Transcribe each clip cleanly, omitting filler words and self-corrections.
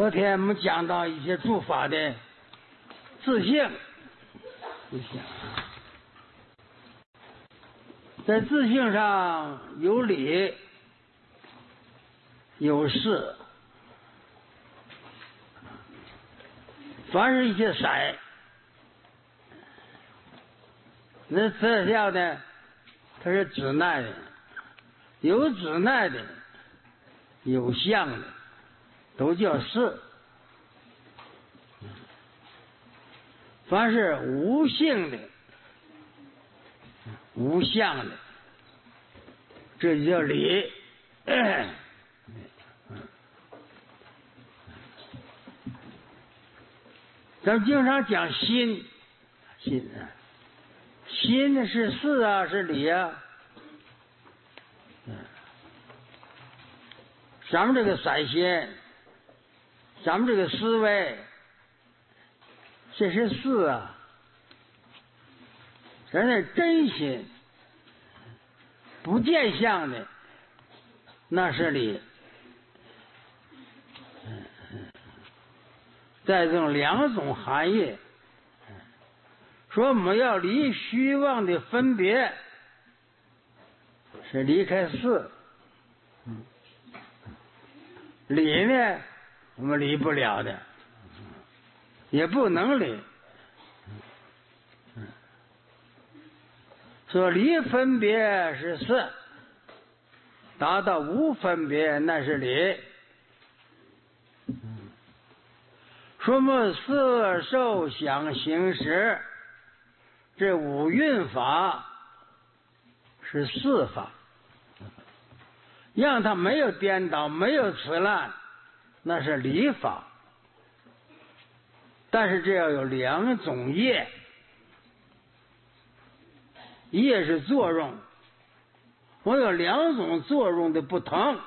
昨天我们讲到一些诸法的自性，在自性上有理有事，凡是一些色，那色相呢，它是指内的，有指内的，有相的，都叫事。凡是无性的、无相的，这就叫理。咱们经常讲心，心是事啊，是理啊。咱们这个色心，咱们这个思维，这是事啊。咱那真心，不见相的，那是理。在这种两种含义，说我们要离虚妄的分别，是离开事。理呢，我们离不了的，也不能离。说离分别是事，达到无分别那是理。说么色受想行识，这五蕴法是四法，让它没有颠倒，没有痴烂，那是理法。但是这要有两种业，业是作用，我有两种作用的不同。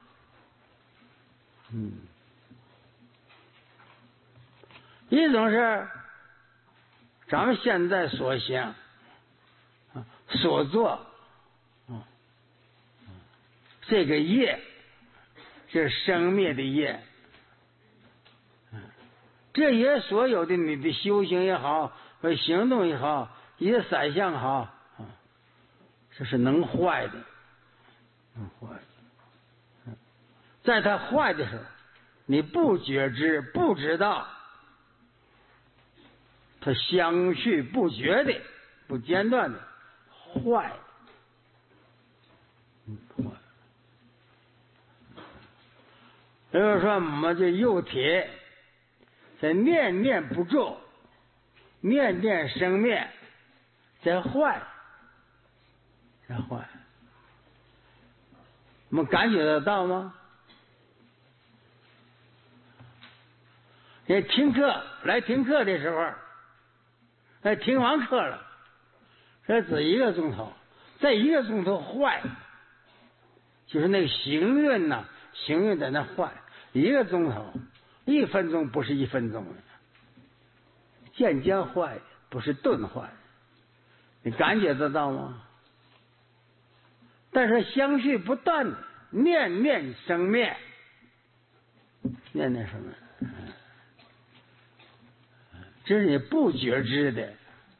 一种是咱们现在所想所做，这个业是生灭的业，这也所有的你的修行也好，和行动也好，一些色相好，这是能坏的，在它坏的时候，你不觉知，不知道。它相续不绝的、不间断的坏，比如说我们这肉体在念念不住，念念生灭，在坏，我们感觉得到吗？你来听课的时候，听完课了，这只1个钟头，这1个钟头坏，就是那个行运呐，行运在那坏，1个钟头，1分钟不是1分钟的，渐渐坏，不是顿坏，你感觉得到吗？但是相续不断的，念念生灭，念念生灭。这是你不觉知的。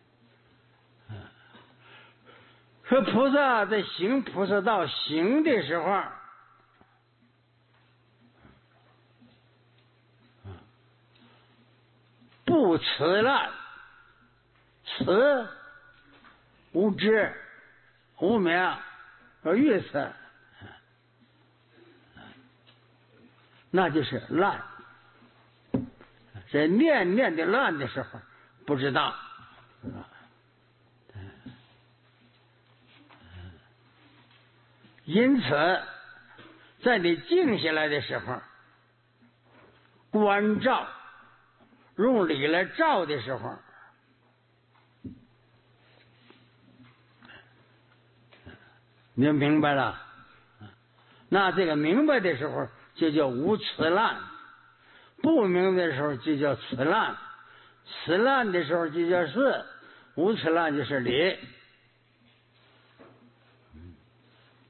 说菩萨在行菩萨道行的时候，不痴烂，痴无知、无明和预测，那就是烂。在念念的乱的时候，不知道，因此，在你静下来的时候，观照，用理来照的时候，你就明白了。那这个明白的时候，就叫无痴烂。不明白的时候就叫痴烂，痴烂的时候就叫事，无痴烂就是理。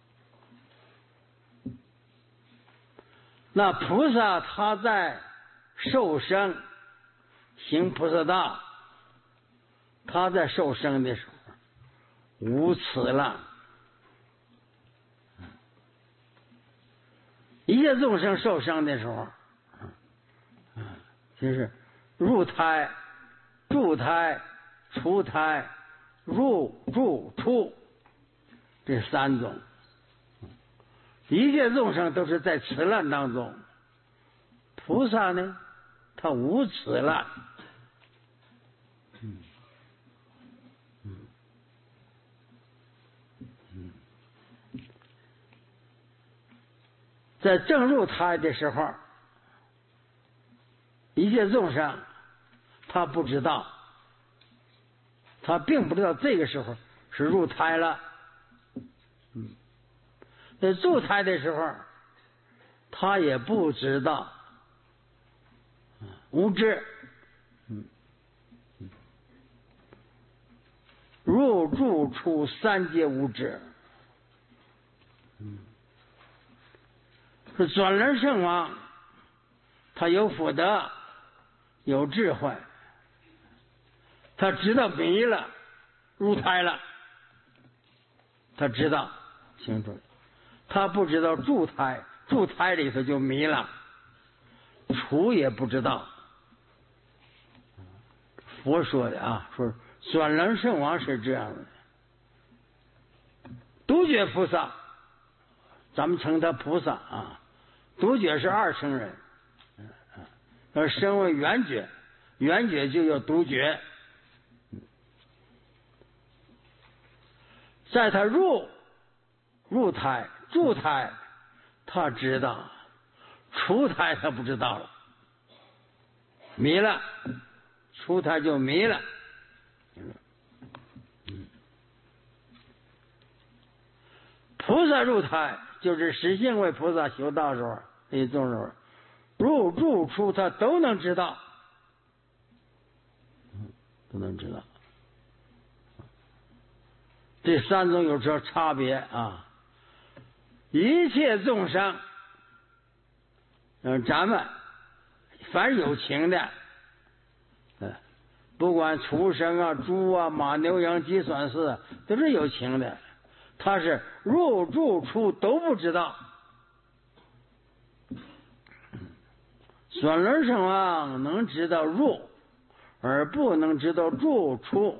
那菩萨他在受生行菩萨道，他在受生的时候无此了。一切众生受生的时候，就是入胎、住胎、出胎、入住出这三种。一切众生都是在此乱当中，菩萨呢，他无此乱。在正入胎的时候，一切众生他不知道，他并不知道这个时候是入胎了。在住胎的时候，他也不知道，无知。入住出三界无知。是转轮圣王，他有福德，有智慧，他知道迷了，入胎了，他知道清楚，他不知道住胎，住胎里头就迷了，出也不知道。佛说的啊，说转轮圣王是这样的，独觉菩萨，咱们称他菩萨啊。独觉是二乘人，升为圆觉，圆觉就叫独觉。在他入胎、住胎，他知道；出胎他不知道了，迷了，出胎就迷了。菩萨入胎，就是实性为菩萨修道时候，那众生入住出他都能知道，都能知道。这三种有这差别啊！一切众生，咱们凡有情的，不管畜生啊、猪啊、马牛羊鸡犬饲，都是有情的。他是入住出都不知道。转轮圣王能知道入，而不能知道住出。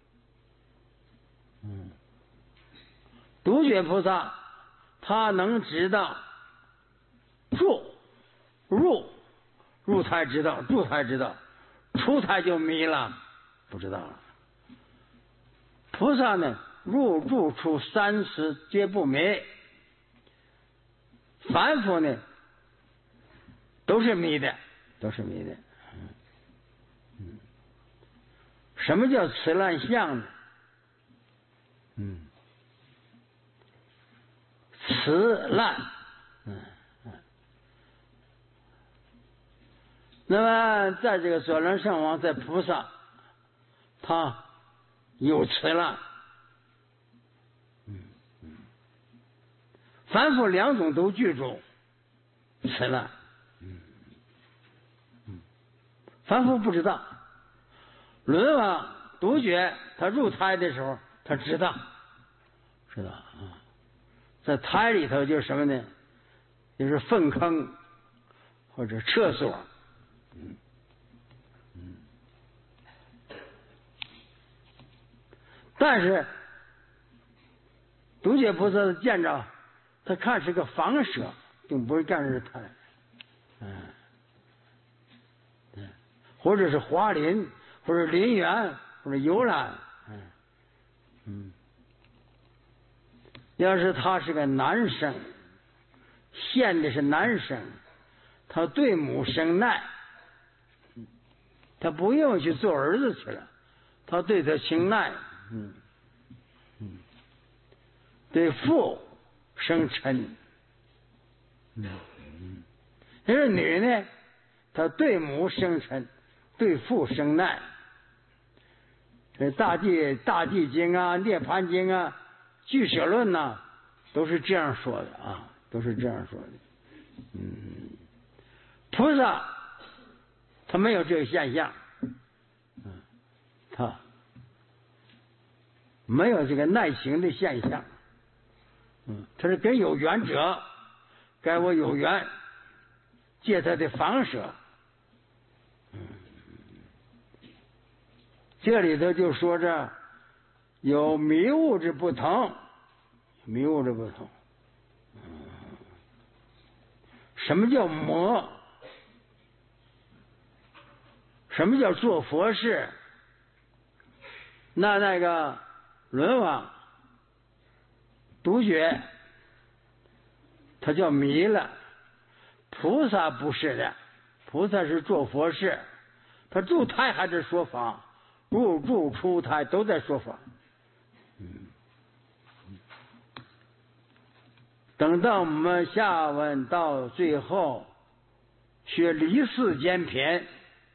独觉菩萨他能知道住入胎知道，住胎知道，出胎就迷了，不知道了。菩萨呢，入住出三时皆不迷，凡夫呢都是迷的，都是迷的。什么叫此乱相呢？此乱，那么在这个转轮圣王，在菩萨，他有此乱。凡夫两种都具足，此乱。凡夫不知道，轮王独觉他入胎的时候，他知道啊，在胎里头就是什么呢？就是粪坑或者厕所。但是独觉菩萨的见着，他看是个房舍，并不是干是胎。或者是华林，或者林园，或者游览。要是他是个男生，现的是男生，他对母生耐，他不用去做儿子去了，他对他情耐。对父生嗔。要是女呢，她对母生嗔，对父生耐。大地经啊、涅盘经啊、俱舍论呐，都是这样说的，都是这样说的。菩萨他没有这个现象，他没有这个耐行的现象，他是跟有缘者，该我有缘，借他的房舍，这里头就说着有迷悟之不同，迷悟之不同。什么叫魔？什么叫做佛事？那个轮王独觉，他叫迷了。菩萨不是的，菩萨是做佛事，他入胎还是说法，入住出胎都在说法。等到我们下文到最后学离世间篇，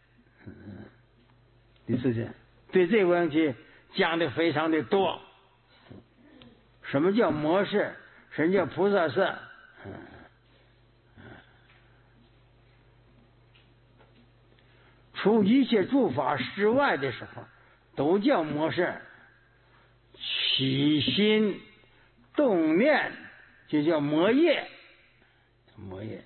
离世间对这个问题讲的非常的多。什么叫魔事？什么叫菩萨事？除一切诸法之外的时候，都叫魔事。起心动念就叫魔业，魔业。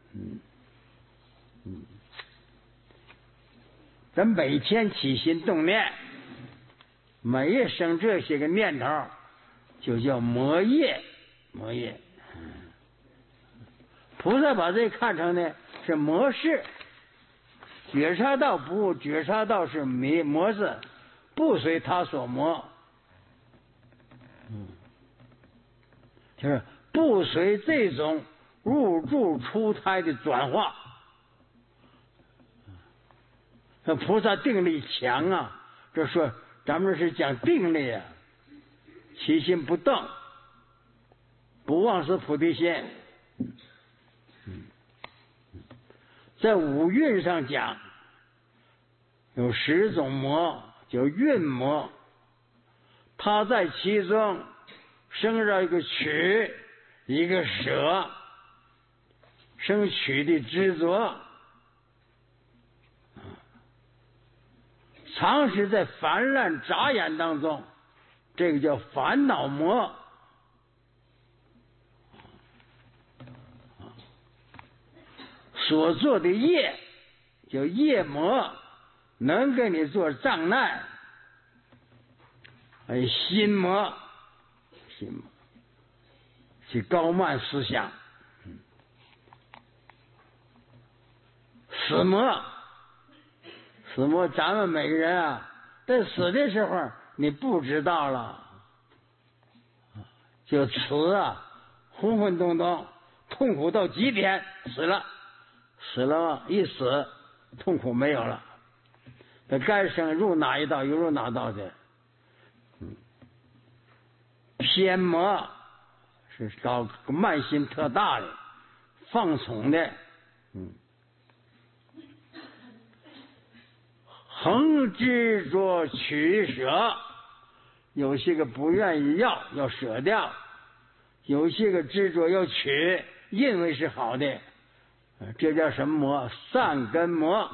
咱每天起心动念，每日生这些个念头，就叫魔业，魔业。菩萨把这看成呢是魔事，觉察到不觉察到是魔事，不随他所魔。就是不随这种入住出胎的转化。那菩萨定力强啊，这说咱们是讲定力啊，起心不动，不忘失菩提心。在五蕴上讲，有10种魔，叫蕴魔，它在其中生ra一个取，一个舍，生取的执着，常时在烦乱杂眼当中，这个叫烦恼魔。所做的业叫业魔，能给你做障碍。心魔，心魔是高慢思想。死魔，死魔，咱们每个人啊，在死的时候你不知道了，就死啊，昏昏动动，痛苦到极点，死了，死了一死，痛苦没有了，他该生入哪一道又入哪道去。偏魔是搞慢心特大的，放纵的，恒执着取舍，有些个不愿意要舍掉，有些个执着要取，认为是好的，这叫什么魔？善根魔。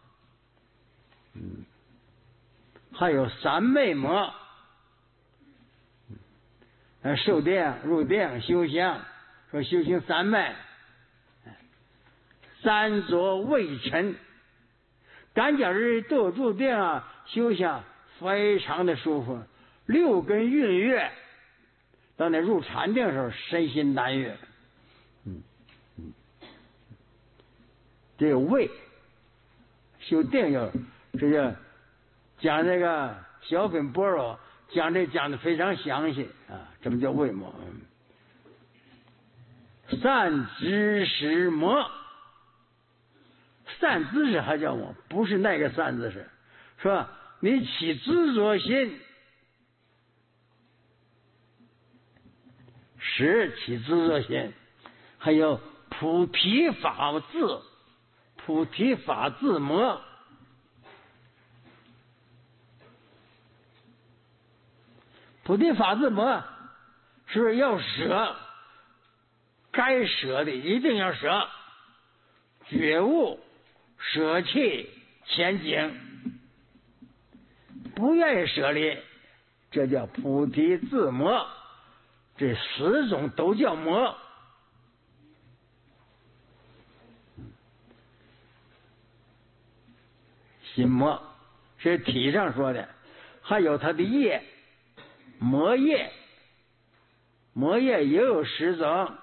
还有三昧魔，受定、入定、修行，说修行三昧，三浊未尘。赶脚日都入定啊，修行非常的舒服，6根运跃，到那入禅定的时候，身心难悦。这个位修定有，这叫讲这个小品般若，讲的非常详细啊。什么叫位魔？善知识魔。善知识还叫我，不是那个善知识，是吧？你起执着心，使起执着心，还有菩提法智，菩提法智魔。菩提法智魔是不是要舍？该舍的一定要舍，觉悟。舍弃仙境，不愿意舍离，这叫菩提自魔。这4种都叫魔。心魔是体上说的，还有它的业，魔业，魔业也有10种。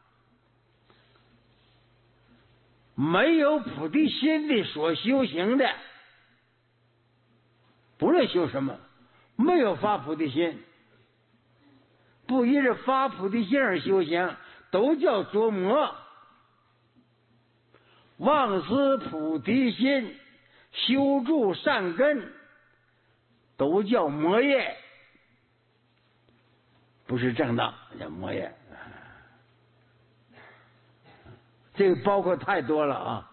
没有菩提心的所修行的，不论修什么，没有发菩提心，不依着发菩提心而修行，都叫做魔。忘失菩提心，修筑善根，都叫魔业，不是正道，叫魔业。这个包括太多了啊！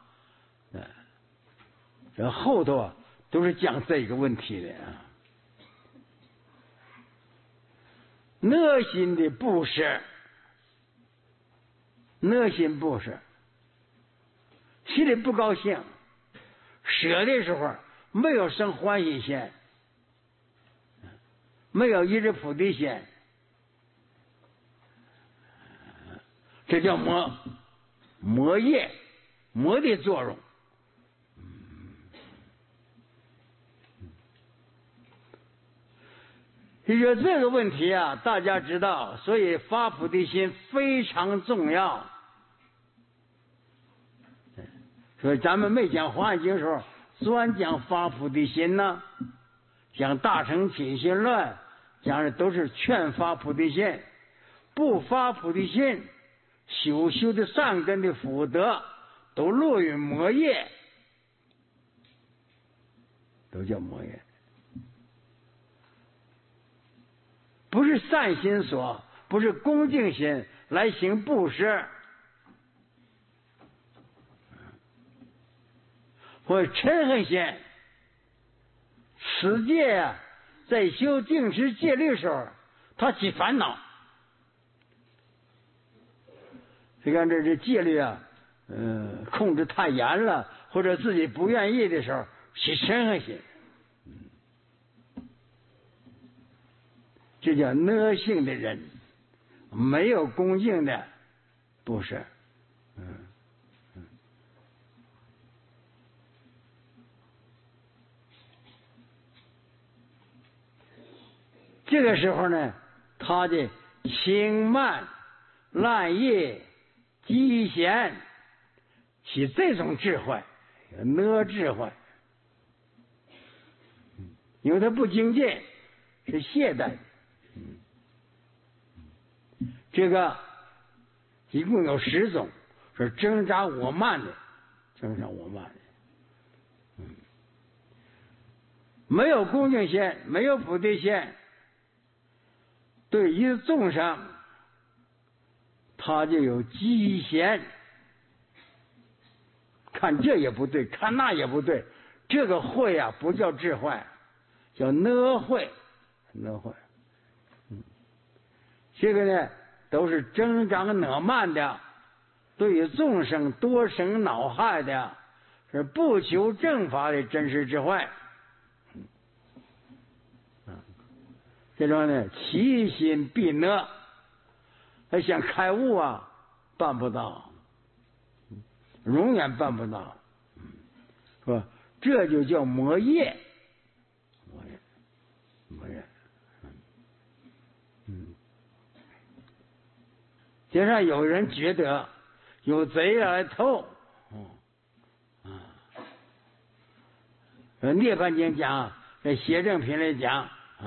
这后头啊都是讲这个问题的啊。恶心的布施，恶心布施，心里不高兴，舍的时候没有生欢喜心，没有依着菩提心，这叫魔业，魔的作用。就说这个问题啊，大家知道，所以发菩提心非常重要。所以咱们没讲《华严经》的时候，专讲发菩提心呢，讲《大乘起心论》，讲的都是劝发菩提心。不发菩提心，修的善根的福德都落于魔业，都叫魔业。不是善心所，不是恭敬心来行布施，或者嗔恨心。持戒啊，在修定持戒律的时候，他起烦恼。你看这戒律啊，控制太严了，或者自己不愿意的时候，起嗔恨心。这叫恶性的人，没有恭敬的布施。这个时候呢，他的轻慢、滥业、积闲，起这种智慧，恶智慧，因为他不精进，是懈怠。这个一共有10种，是挣扎我慢的，挣扎我慢的。没有恭敬心，没有菩提心，对于众生，他就有积嫌。看这也不对，看那也不对，这个慧啊，不叫智慧，叫恶慧，恶慧。这个呢，都是增长恶慢的，对于众生多生恼害的，是不求正法的真实智慧。这种呢，其心必恶，他想开悟啊，办不到，永远办不到，是吧？这就叫魔业，魔业。加上有人觉得有贼来偷，涅槃经讲，在邪正品里讲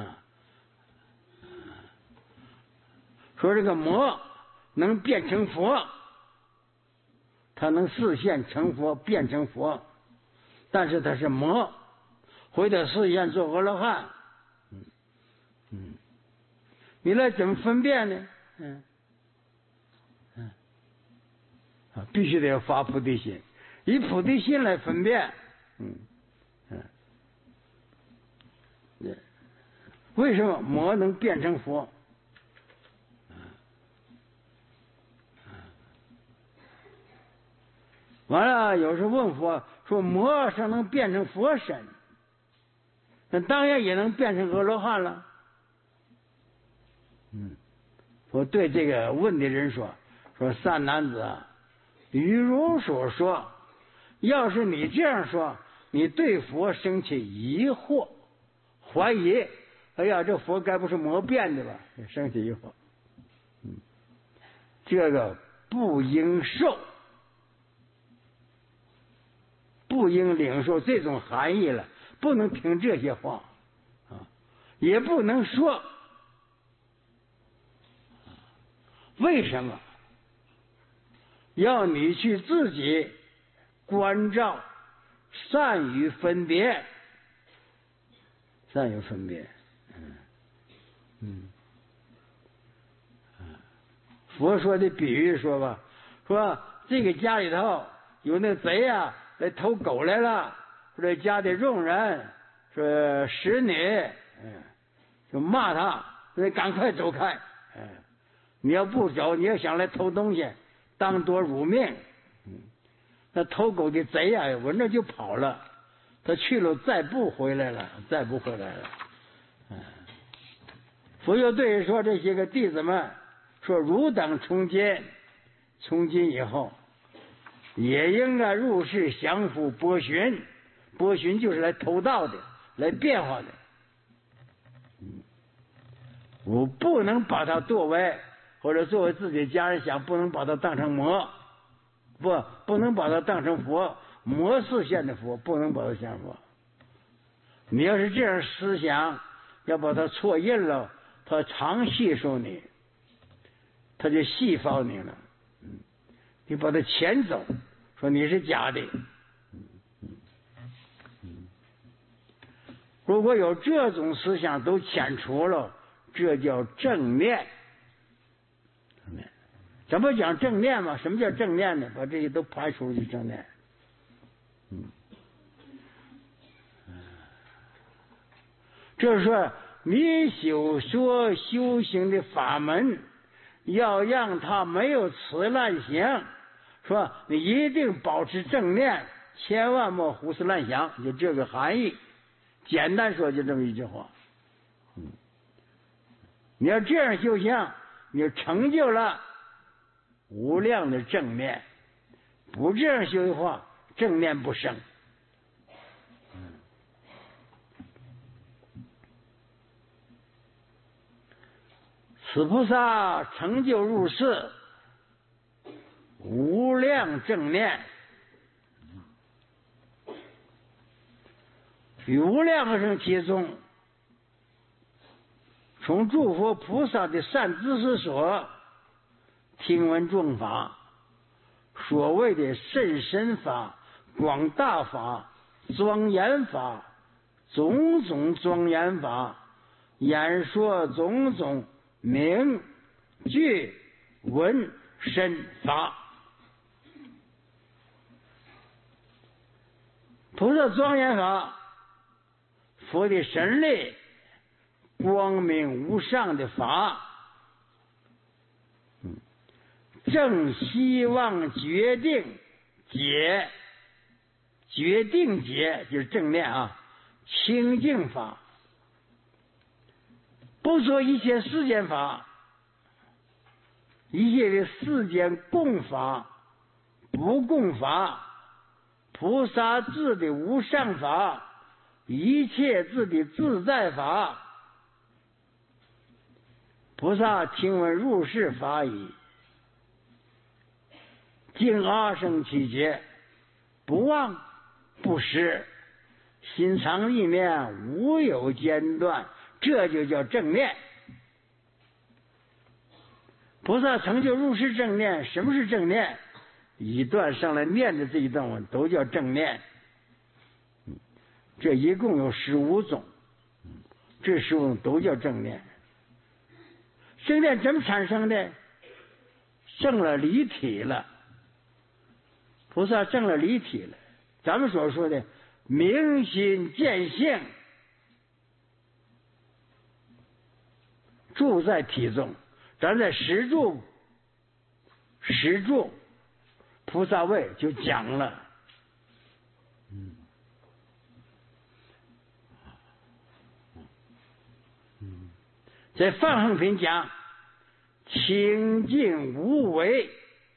说这个魔能变成佛，他能示现成佛，变成佛，但是他是魔，回头示现做阿罗汉。你来怎么分辨呢？必须得要发菩提心，以菩提心来分辨。为什么魔能变成佛？ 完了，有时候问佛说魔是能变成佛身，那当然也能变成阿罗汉了。我对这个问的人说善男子啊，于如所说，要是你这样说，你对佛生起疑惑怀疑，哎呀，这佛该不是魔变的吧？生起疑惑，这个不应受，不应领受这种含义了，不能听这些话啊，也不能说。为什么？要你去自己关照，善于分别，善于分别。佛说的比喻说吧，说这个家里头有那贼啊来偷狗来了，说家的佣人说使女，就骂他，说赶快走开，你要不走，你要想来偷东西，当多辱命。那偷狗的贼啊，闻着就跑了，他去了再不回来了，再不回来了。佛就对说这些个弟子们说，汝等从今以后，也应该入世降伏波旬，波旬就是来偷盗的，来变化的。我不能把它作为，或者作为自己的家人想，不能把它当成魔，不能把它当成佛，魔视线的佛，不能把它像佛。你要是这样思想，要把它错印了，他常吸收你，他就细发你了。你把它遣走，说你是假的。如果有这种思想都遣除了，这叫正念。怎么讲正念嘛？什么叫正念呢？把这些都排除就正念。就是说，你修行的法门，要让他没有此乱行，说你一定保持正念，千万莫胡思乱想，就这个含义。简单说就这么一句话。你要这样修行，你就成就了无量的正念。不这样修的话，正念不生。此菩萨成就入世，无量正念，与无量生其中，从诸佛菩萨的善知识所听闻众法，所谓的甚深法、广大法、庄严法、种种庄严法，演说种种名句闻身法。菩萨庄严法，佛的神力光明无上的法，正希望决定解就是正念啊，清净法，不说一切世间法，一切的世间共法、不共法，菩萨智的无上法，一切智的自在法。菩萨听闻入世法已，敬阿僧祇劫，不忘不失，心常意念无有间断，这就叫正念。菩萨成就入世正念。什么是正念？一段上来念的这一段文都叫正念。这一共有15种，这15种都叫正念。正念怎么产生的？证了离体了。菩萨证了离体了，咱们所说的明心见性，住在体中。咱在十住， 菩萨位就讲了。在放横品讲清净无为，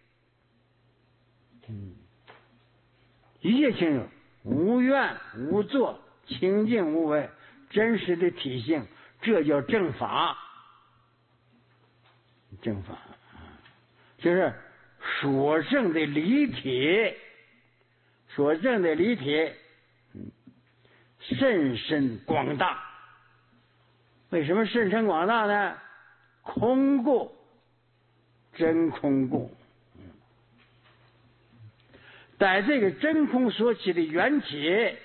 一切清净，无愿无作，清净无为，真实的体性，这叫正法。正法就是所证的离体，所证的离体甚深广大。为什么甚深广大呢？空故，真空故。在这个真空所起的缘起，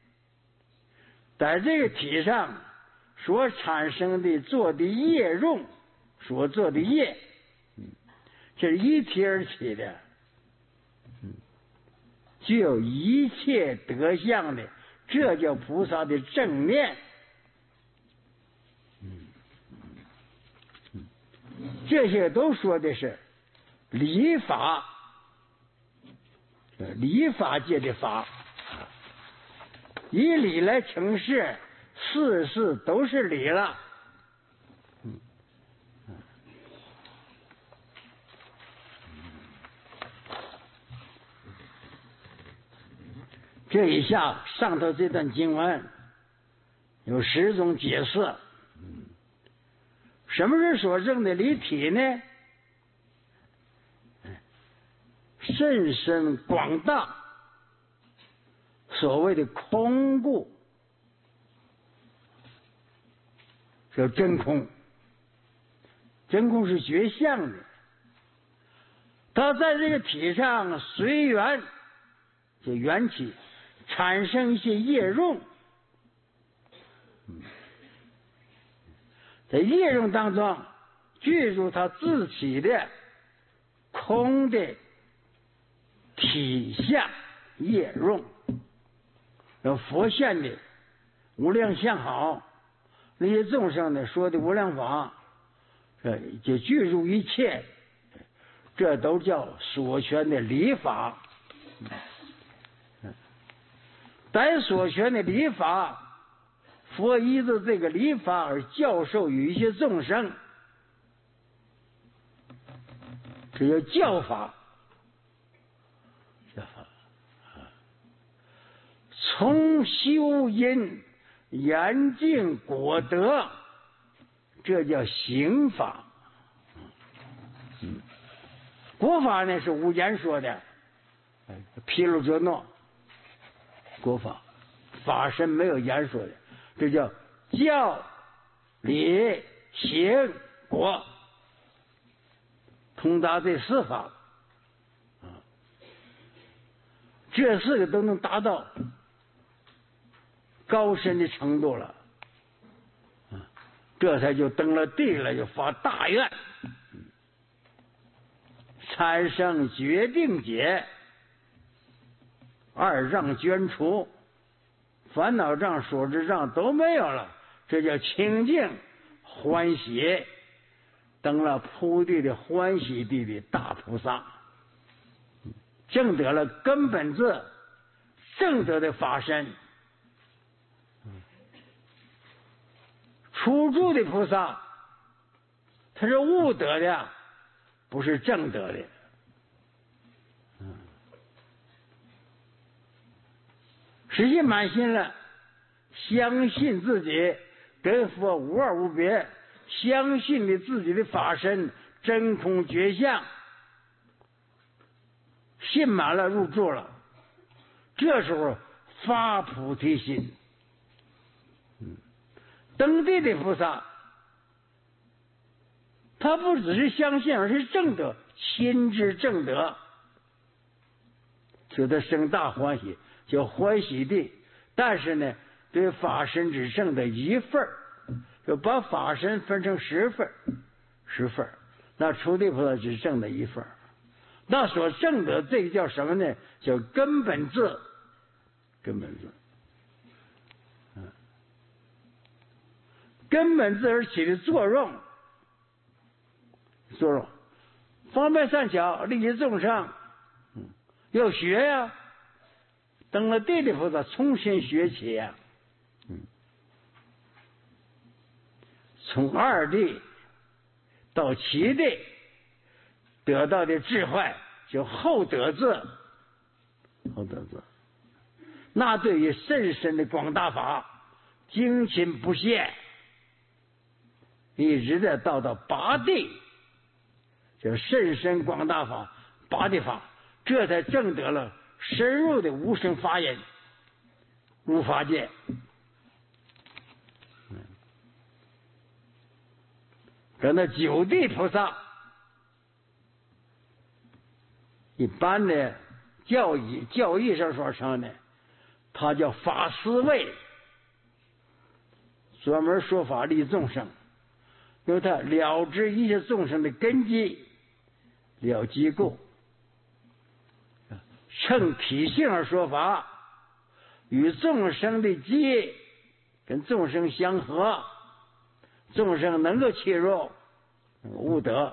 在这个体上所产生的做的业用，所做的业，这是一体而起的，具有一切德相的，这叫菩萨的正念。这些都说的是理法，理法界的法，以理来成事，事事都是理了。这一下上头这段经文有10种解释。什么是所证的离体呢？甚深广大，所谓的空故，叫真空。真空是觉相的，它在这个体上随缘，就缘起产生一些业用，在业用当中具足它自己的空的体相业用。有佛现的无量相好，那些众生呢说的无量法，就具足一切，这都叫所权的理法。但所权的理法，佛依着这个理法而教授于一些众生，这叫教法。从修因严净果德，这叫行法。果法呢是无言说的，毗卢遮那果法，法身没有言说的，这叫教理行果，通达这4法。这4个都能达到高深的程度了，这才就登了地了，就发大愿，产生决定解，2障捐除，烦恼障、所知障都没有了，这叫清净欢喜，登了菩提的欢喜地的大菩萨，证得了根本智，证得的法身。初住的菩萨，他是悟得的，不是正得的。实心满心了，相信自己跟佛无二无别，相信你自己的法身真空觉相，信满了入住了，这时候发菩提心。登地的菩萨，他不只是相信，而是正得，亲自正得，使他生大欢喜，叫欢喜地。但是呢，对法身只剩的1份，就把法身分成10份，10份。那初地菩萨只剩的1份，那所证的这个叫什么呢？叫根本智，根本智。根本智而起的作用，方便善巧，利益众生， 要学呀，登了地的菩萨重新学起呀。从二地到七地得到的智慧就后得智，后得智。那对于甚深的广大法精勤不懈，一直的到八地，就甚深广大法八地法，这才证得了深入的无生法忍无法界。跟那九地菩萨，一般的教义上说成的，他叫法思维，专门说法利众生，因为他了知一切众生的根基，了机构，乘体性而说法，与众生的机跟众生相合，众生能够切入悟得，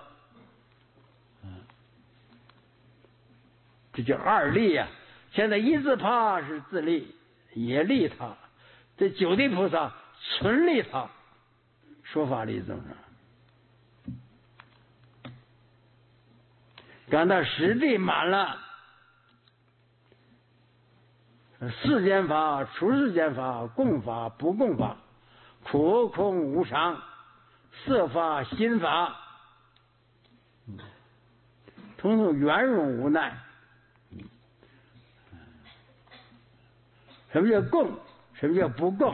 这叫二利呀。现在一字旁是自利，也利他。这九地菩萨纯利他，说法利众生。赶到十地满了，世间法、出世间法、共法、不共法、苦空无常、色法、心法，统统圆融无奈。什么叫共？什么叫不共？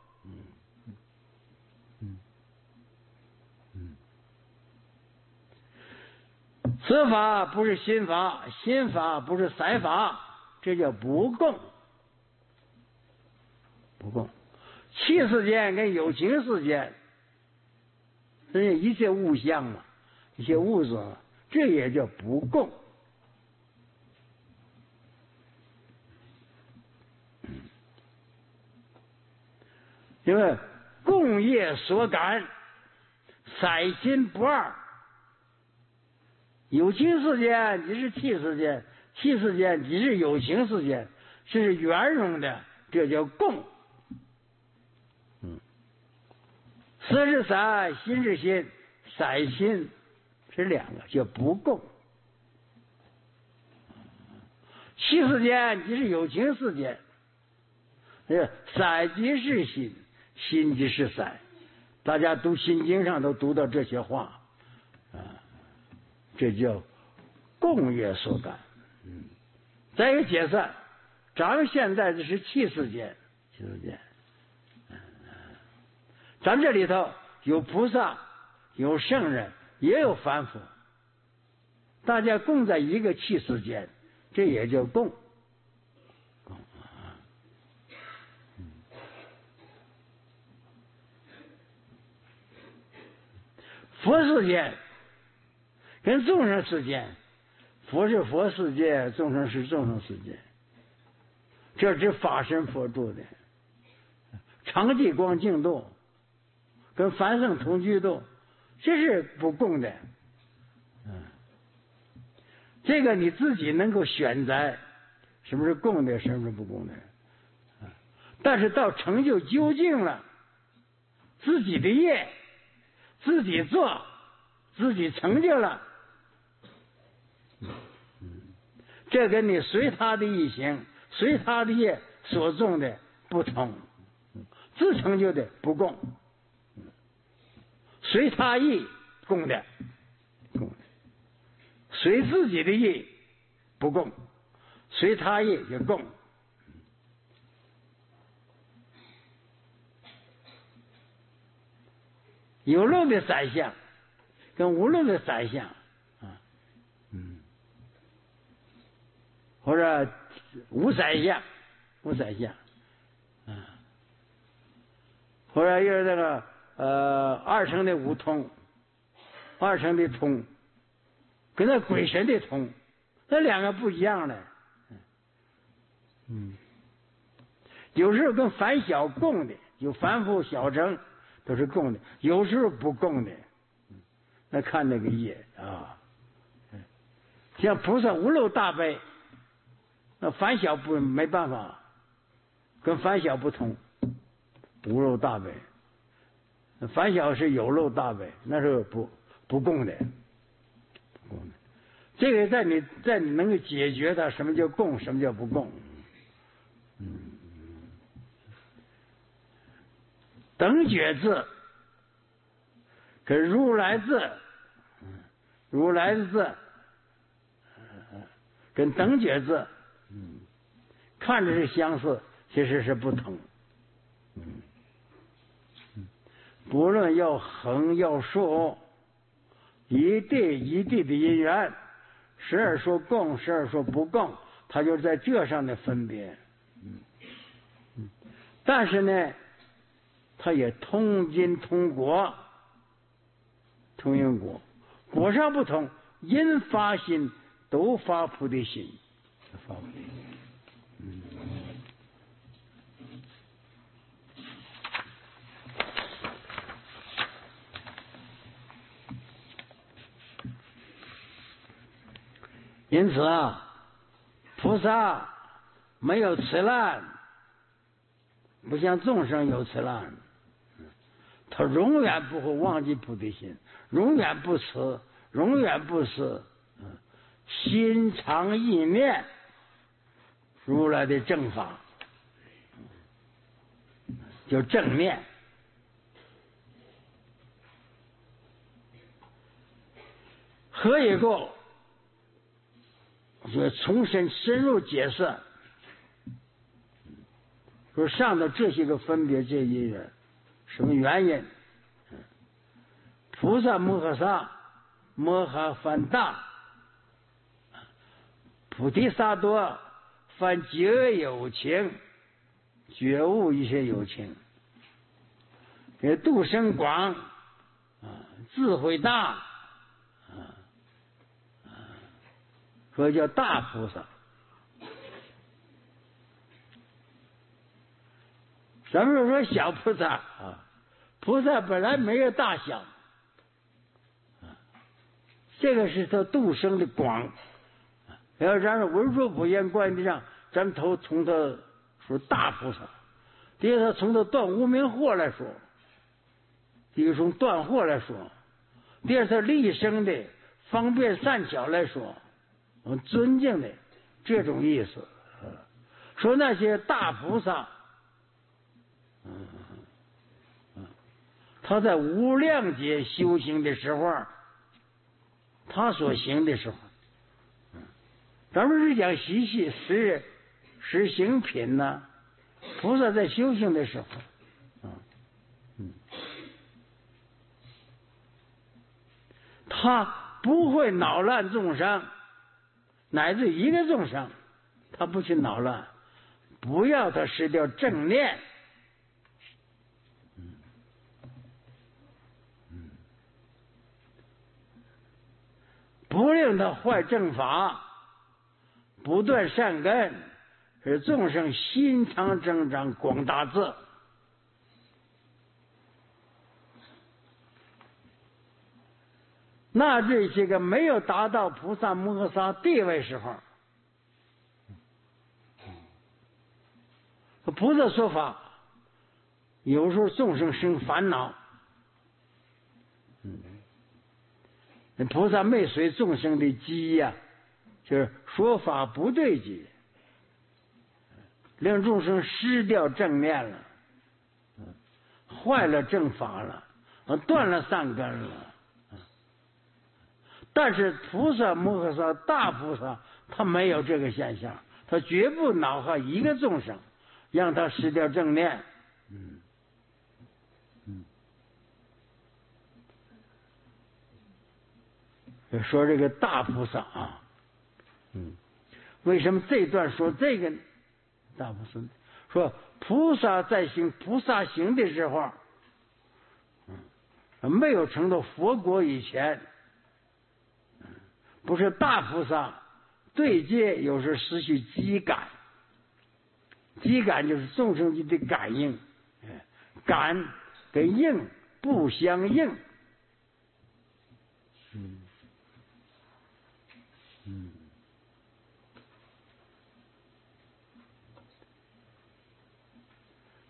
此法不是心法，心法不是散法，这叫不共。不共，气世间跟有情世间，这一切物象嘛，一些物质，这也叫不共。因为共业所感，散心不二。有情世间即是气世间，气世间即是有情世间，是圆融的，这叫共。色是散，心是心，散心是两个，叫不共。气世间即是有情世间，散即是心，心即是散。大家读心经上都读到这些话，这叫共业所感。再一个解释，咱们现在这是气世间，气世间。咱这里头有菩萨，有圣人，也有凡夫，大家共在一个气世间，这也叫共。佛世间跟众生世间，佛是佛世界，众生是众生世界，这是法身佛住的。常寂光净土跟凡圣同居度，这是不共的。这个你自己能够选择什么是共的，什么是不共的。但是到成就究竟了，自己的业自己做，自己成就了，这跟你随他的意行，随他的业所种的不同，自成就的不共。随他意共的，随自己的意不共，随他意就共。有漏的散相跟无漏的散相或者无散相，无散相或者又是那个二乘的无通，二乘的通跟那鬼神的通，那两个不一样的。有时候跟凡小共的，有凡夫小乘都是共的，有时候不共的，那看那个业啊。像菩萨无漏大悲， 那反小没办法，跟反小不同，无漏大悲。反小是有漏大悲，那是不共的。这个在你能够解决它什么叫共，什么叫不共。等觉字跟如来字，如来的字跟等觉字，看着是相似，其实是不同。不论要横要竖，一地的因缘，时而说共，时而说不共，它就是在这上的分别。但是呢，它也通因通果，通因果，果上不同，因发心都发菩提心，发菩提心。因此啊，菩萨没有痴烂，不像众生有痴烂，他永远不会忘记菩提心，永远不痴，永远不死，心常意念如来的正法，就正念。何以故？说重新深入解释，说上头这些个分别这因缘，什么原因？菩萨摩诃萨摩诃梵大，菩提萨埵梵觉有情，觉悟一切有情，这度生广，智慧大，所以叫大菩萨。什么时候说小菩萨啊？菩萨本来没有大小，这个是他度生的广。要让文殊普贤观音上，咱们从他说大菩萨，第二他从他断无明惑来说，第一个从断惑来说，第二他立生的方便善巧来说，尊敬的这种意思。说那些大菩萨，他在无量劫修行的时候，他所行的时候，咱们是讲实行品呢，菩萨在修行的时候，他不会恼乱众生，乃至一个众生，他不去恼乱，不要他失掉正念。不令他坏正法，不断善根，使众生心常增长广大智。那这些个没有达到菩萨摩诃萨地位时候，菩萨说法，有时候众生生烦恼，菩萨没随众生的机呀，就是说法不对机，令众生失掉正念了，坏了正法了，断了善根了。但是菩萨摩诃萨大菩萨他没有这个现象，他绝不恼害一个众生，让他失掉正念。说这个大菩萨啊，为什么这段说这个大菩萨？说菩萨在行菩萨行的时候，没有成到佛国以前，不是大菩萨对戒有时失去机感，机感就是众生的感应，感跟应不相应。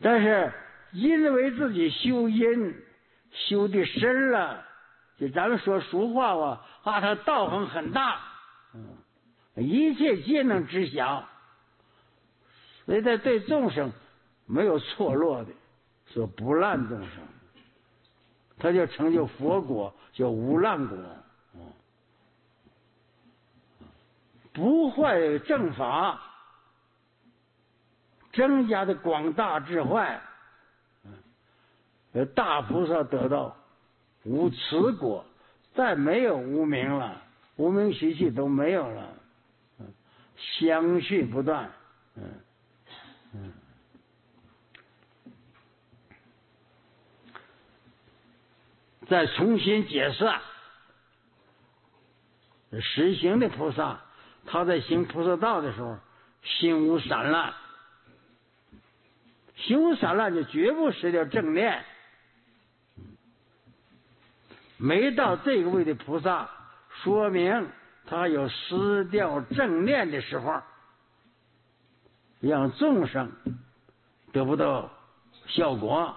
但是因为自己修因修的深了，就咱们说俗话啊，他道行很大，一切皆能知晓，所以他对众生没有错落的，说不烂众生，他就成就佛果，叫无烂果。不坏正法，增加的广大智慧，大菩萨得到无此果，再没有无明了，无明习气都没有了，相续不断。再重新解释，实行的菩萨，他在行菩萨道的时候，心无散乱，心无散乱就绝不失掉正念。没到这个位的菩萨，说明他有失掉正念的时候，让众生得不到效果。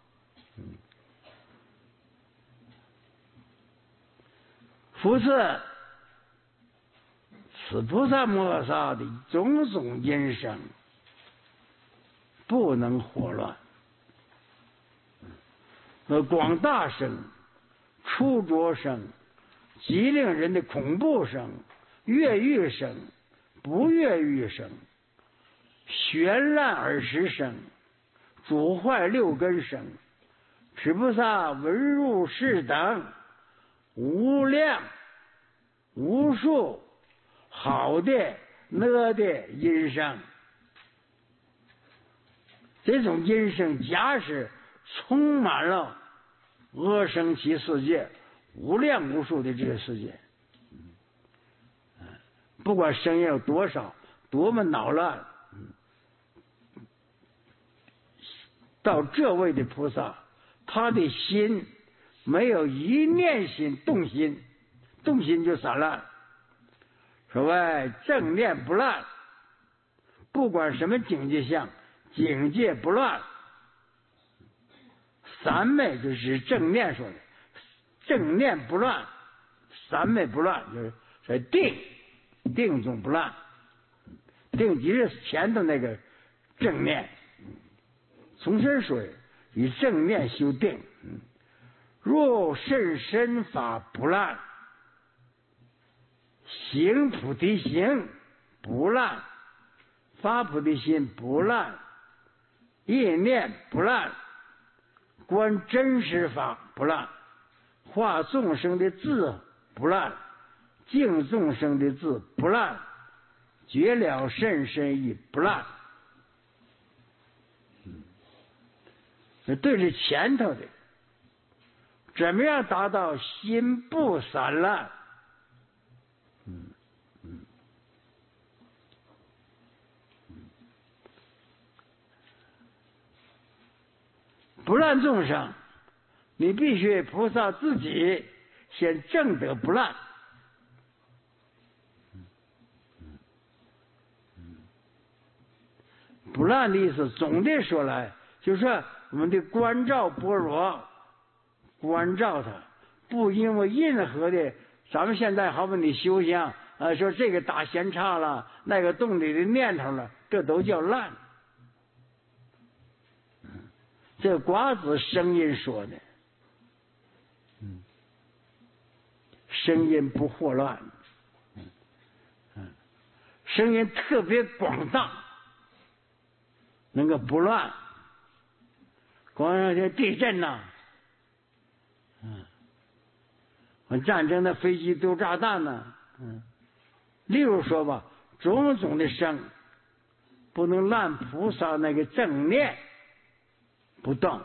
复次，此菩萨摩诃萨的种种因生不能惑乱，广大声、出浊声、极令人的恐怖声、越狱声、不越狱声、绚烂耳识声、主坏六根声，此菩萨闻入世等无量无数好的恶的音声，这种音声假使充满了恶生其世界，无量无数的这个世界，不管声音有多少，多么恼乱，到这位的菩萨，他的心没有一念心动心，动心就散乱。所谓正念不乱，不管什么境界相，境界不乱。三昧就是正念说的，正念不乱，三昧不乱，就是定中不乱，定即是前头那个正念。从身说以正念修定，若甚深法不烂，行菩提行不烂，发菩提心不烂，意念不烂，观真实法不烂，化众生的智不烂，净众生的智不烂，觉了甚深义不烂。对着前头的，怎么样达到心不散乱？不乱众生，你必须菩萨自己先证得不乱。不乱的意思，总的说来，就是说我们的关照般若，关照它，不因为任何的，咱们现在好比你修行，说这个打闲岔了，那个动里的念头了，这都叫乱。这瓜子声音说的，声音不惑乱，声音特别广大，能够不乱。光那些地震呐，战争的飞机丢炸弹呐，例如说吧，种种的声不能烂菩萨那个正念不动，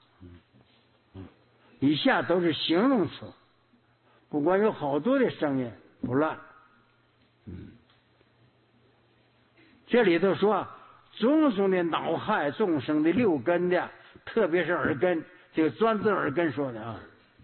以下都是形容词，不管有好多的声音不乱。这里头说种种的恼害众生的六根的，特别是耳根，这个专治耳根说的啊。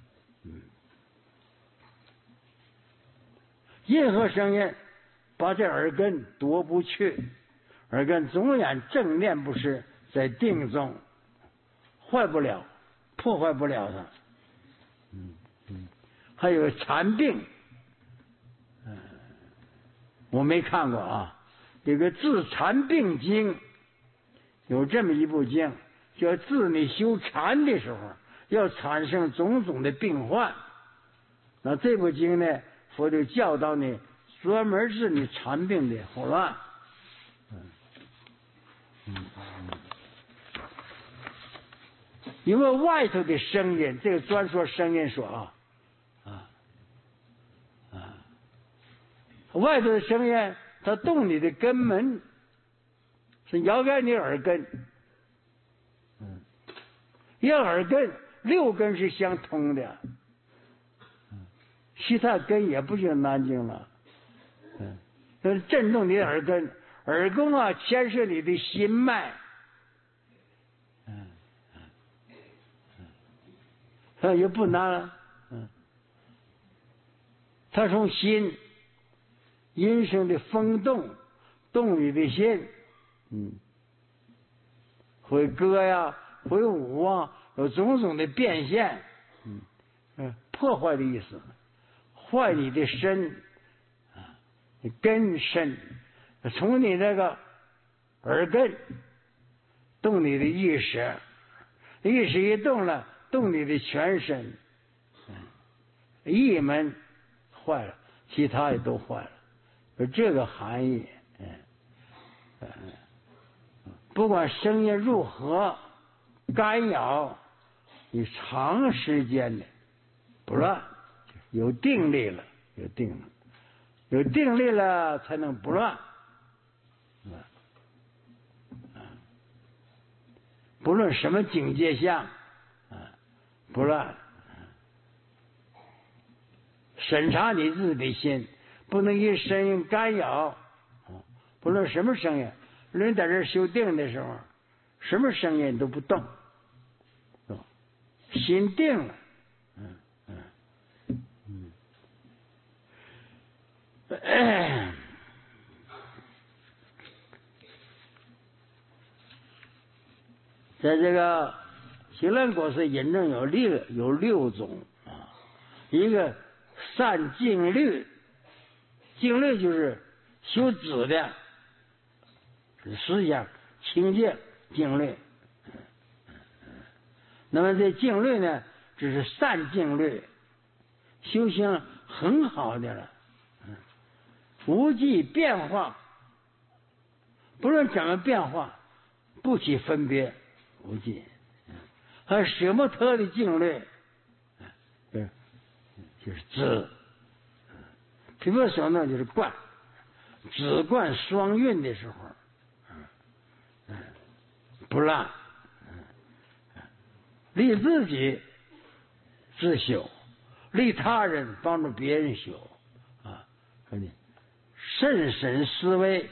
任何声音把这耳根夺不去，耳根总然正念不失， 在定中，坏不了，破坏不了它。还有禅定，我没看过啊。这个《治禅病经》有这么一部经，叫治你修禅的时候要产生种种的病患。那这部经呢，佛就教导你专门治你禅病的胡乱。因为外头的声音，这个专说声音说外头的声音，它动你的根门，是摇开你耳根。因为耳根六根是相通的，其他根也不就难听了。震动你的耳根，耳根啊牵涉你的心脉。它也不难了。它从心阴生的风动，动你的心，会歌呀，会舞啊，有种种的变现，破坏的意思，坏你的身，根身，从你那个耳根动你的意识，意识一动了，动你的全身，意门坏了，其他也都坏了。有这个含义。不管声音如何干扰，你长时间的不乱，有定力了，有定力了才能不乱。不论什么境界下，不乱。审查你自己的心，不能因声音干扰。不论什么声音，人在这修定的时候，什么声音都不动，心定了。在这个行论果实引证有六种啊，一个善静虑，静虑就是修止的思想清净静虑。那么这静虑呢，只是善静虑，修行很好的了，无记变化，不论怎么变化，不起分别，无记。还有什么特的静虑？就是止。比如说呢，就是观，止观双运的时候，不乱，利自己自修，利他人帮助别人修啊，慎审思维，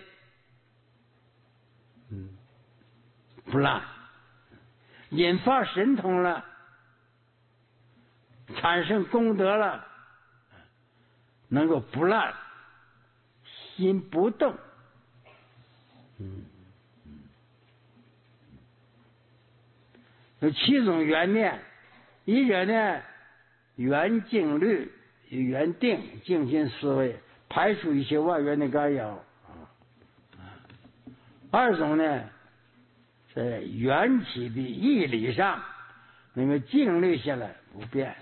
不乱，引发神通了，产生功德了，能够不乱，心不动。有七种缘念，一者呢缘静虑，缘定，静心思维，排除一切外缘的干扰。二种呢在缘起的义理上，能够静虑下来不变，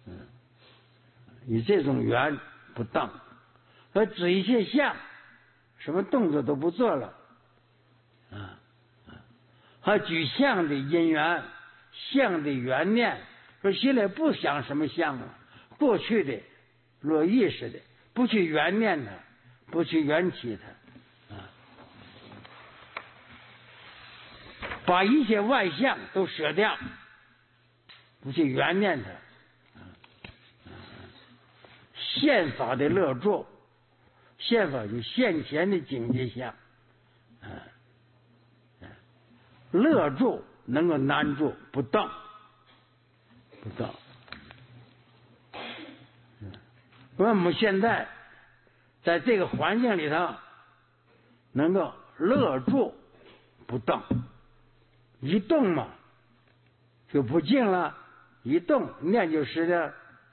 以这种缘不动，而止一切相，什么动作都不做了，还举相的因缘，相的缘念，说现在不想什么相了，过去的落意识的，不去缘念它，不去缘起它，把一切外相都舍掉，不去缘念它。现法的乐住，现法就现前的境界相，乐住能够难住不动，不动。我们现在在这个环境里头，能够乐住不动， 一动嘛就不净了，一动念就失了。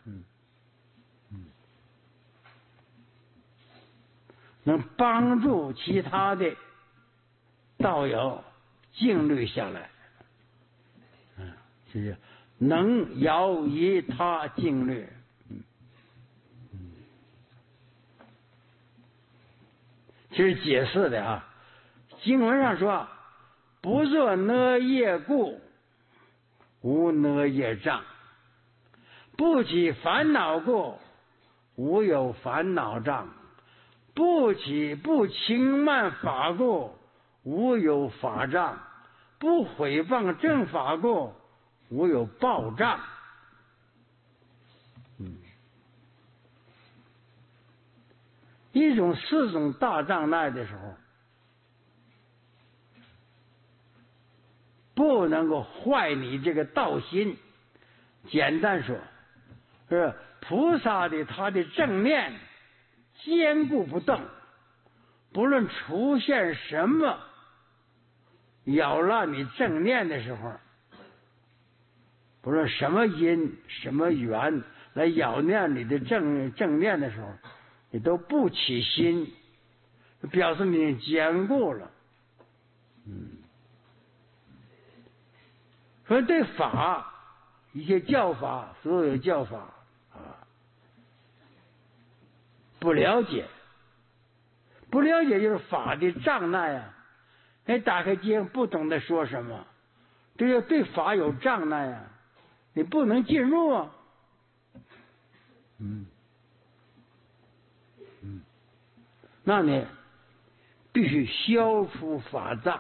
能帮助其他的道友静虑下来，就是能摇移他静虑。其实解释的啊，经文上说，不作呢业故，无呢业障；不起烦恼故，无有烦恼障；不起不轻慢法故，无有法障；不毁谤正法故，无有报障。四种大障碍的时候，不能够坏你这个道心。简单说，是菩萨的他的正念坚固不动，不论出现什么扰乱你正念的时候，不论什么因什么缘来扰乱你的正念的时候，你都不起心，表示你坚固了。所以对法，一些教法，所有教法不了解，不了解就是法的障碍啊！你打开经不懂得说什么，这就对法有障碍啊！你不能进入啊！那你必须消除法障，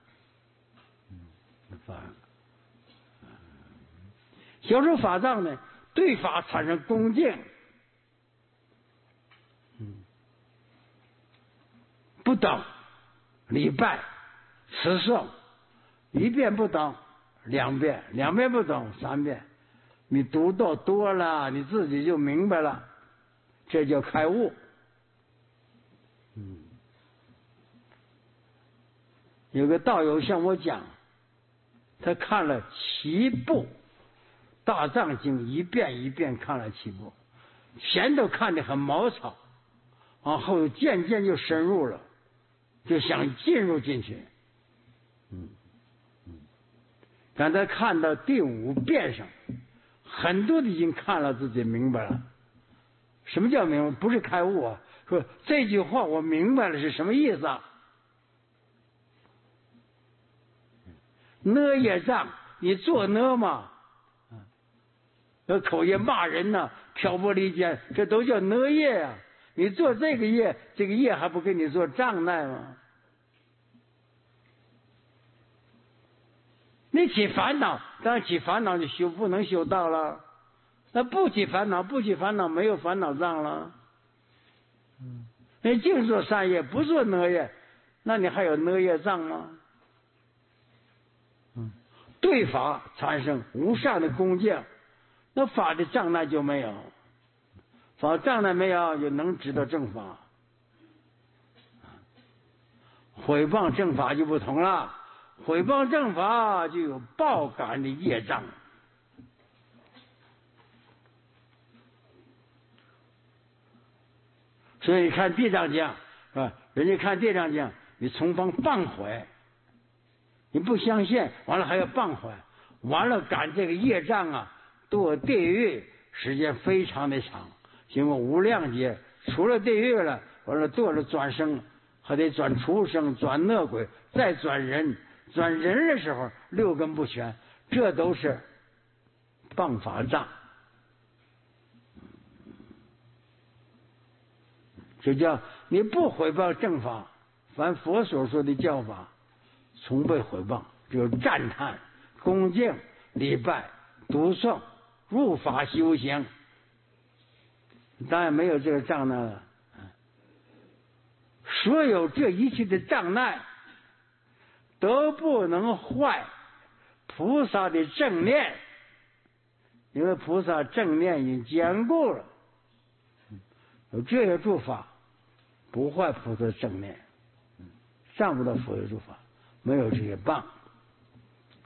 消除法障呢，对法产生恭敬，不等礼拜持诵，一遍不等两遍，两遍不等三遍，你读到多了，你自己就明白了，这叫开悟。有个道友向我讲，他看了7部大藏经，一遍一遍看了7部，前头看得很毛草，往后渐渐就深入了，就想进入进去。但他看到第5遍上，很多的已经看了，自己明白了。什么叫明白？不是开悟啊！说这句话我明白了是什么意思啊？呢业障，你做呢吗？口业骂人呢，挑拨离间，这都叫呢业啊！你做这个业，这个业还不给你做障碍吗？你起烦恼，当然起烦恼就不能修道了。那不起烦恼，不起烦恼，没有烦恼障了。你净做善业，不做呢业，那你还有呢业障吗？对法产生无上的恭敬，那法的障碍就没有，法障碍没有，就能知道正法。毁谤正法就不同了，毁谤正法就有报感的业障。所以你看地藏经是吧？人家看地藏经，你从方谤毁，你不相信，完了还要谤毁，完了赶这个业障啊，堕地狱时间非常的长，经过无量劫，除了地狱了，完了堕了转生，还得转畜生，转恶鬼，再转人，转人的时候6根不全，这都是谤法障。这叫你不毁谤正法，凡佛所说的教法，从被毁谤，只有赞叹、恭敬、礼拜、读诵、入法修行，当然没有这个障碍了。所有这一切的障碍都不能坏菩萨的正念，因为菩萨正念已经坚固了，有这些诸法不坏菩萨正念，上不到佛的诸法，没有这些棒。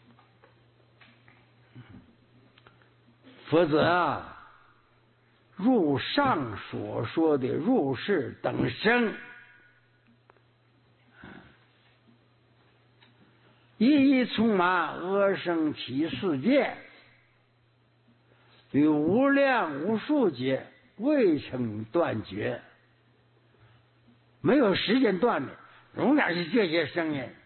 否则啊，如上所说的入世等生，一一充满阿僧祇世界，与无量无数劫未曾断绝，没有时间断的，永远是这些声音。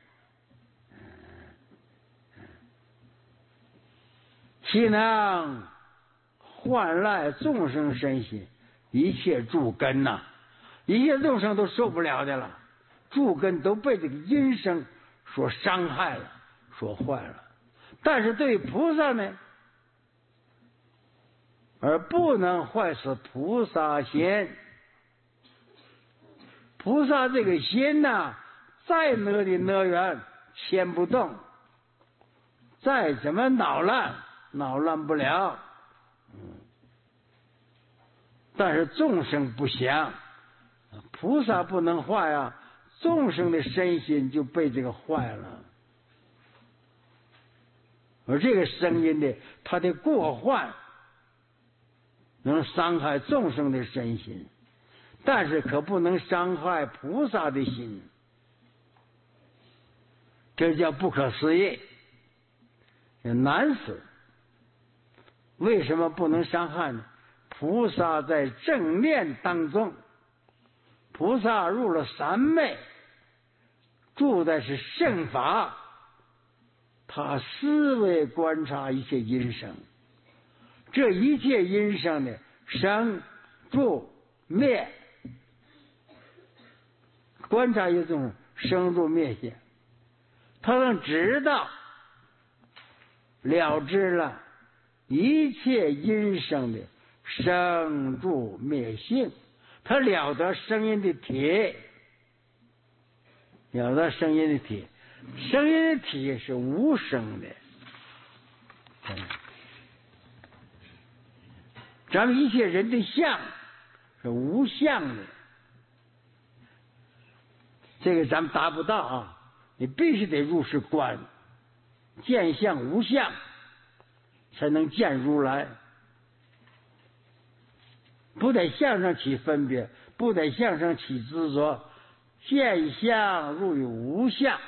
其能唤来众生身心，一切诸根呐，一切众生都受不了的了，诸根都被这个音声所伤害了，所坏了。但是对于菩萨呢，而不能坏死菩萨心。菩萨这个心呐，再哪里哪远牵不动，再怎么恼乱不了。但是众生不想，菩萨不能坏啊，众生的身心就被这个坏了。而这个声音的它的过患，能伤害众生的身心，但是可不能伤害菩萨的心，这叫不可思议，也难死。为什么不能伤害呢？菩萨在正念当中，菩萨入了三昧，住的是圣法，他思维观察一切音声，这一切音声的生住灭，观察一种生住灭现，他能知道了知了一切音声的生住灭性，他了得声音的体，了得声音的体，声音的体是无声的。咱们一切人的相是无相的，这个咱们达不到啊！你必须得入世观，见相无相，才能见如来。不在相上起分别，不在相上起执着，见相入于无相。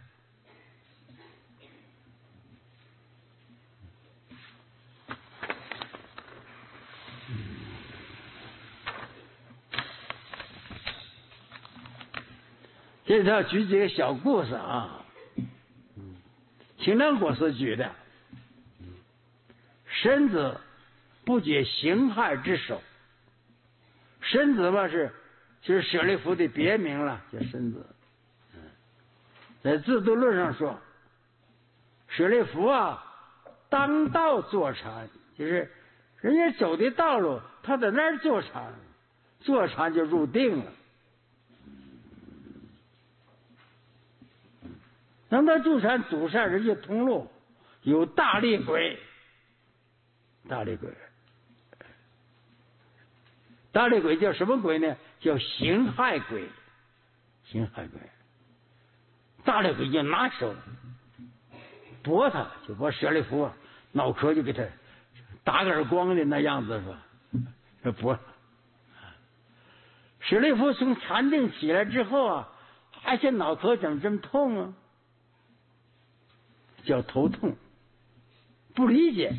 这里头举几个小故事啊，清凉国师举的。身子不解形骸之首，身子嘛就是舍利弗的别名了，叫身子。在制度论上说，舍利弗啊，当道坐禅，就是人家走的道路，他在那儿坐禅，坐禅就入定了。当他坐禅阻塞人家通路，有大力鬼。大力鬼叫什么鬼呢？叫形骸鬼。形骸鬼，大力鬼就拿手拨他，就把舍利弗脑壳就给他打个耳光的那样子，是吧？拨舍利弗从禅定起来之后啊，而且脑壳怎么这么痛啊？叫头痛，不理解。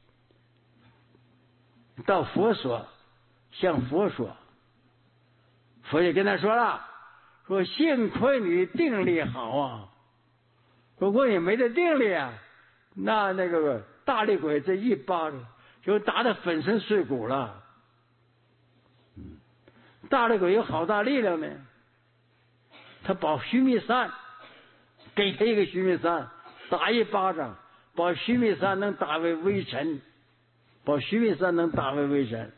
到佛所向佛说，佛就跟他说了，说幸亏你定力好啊，如果你没这定力啊，那个大力鬼这一巴掌就打得粉身碎骨了。大力鬼有好大力量呢，他保须弥山，给他一个须弥山，打一巴掌，把须弥山能打为微尘，把须弥山能打为微尘。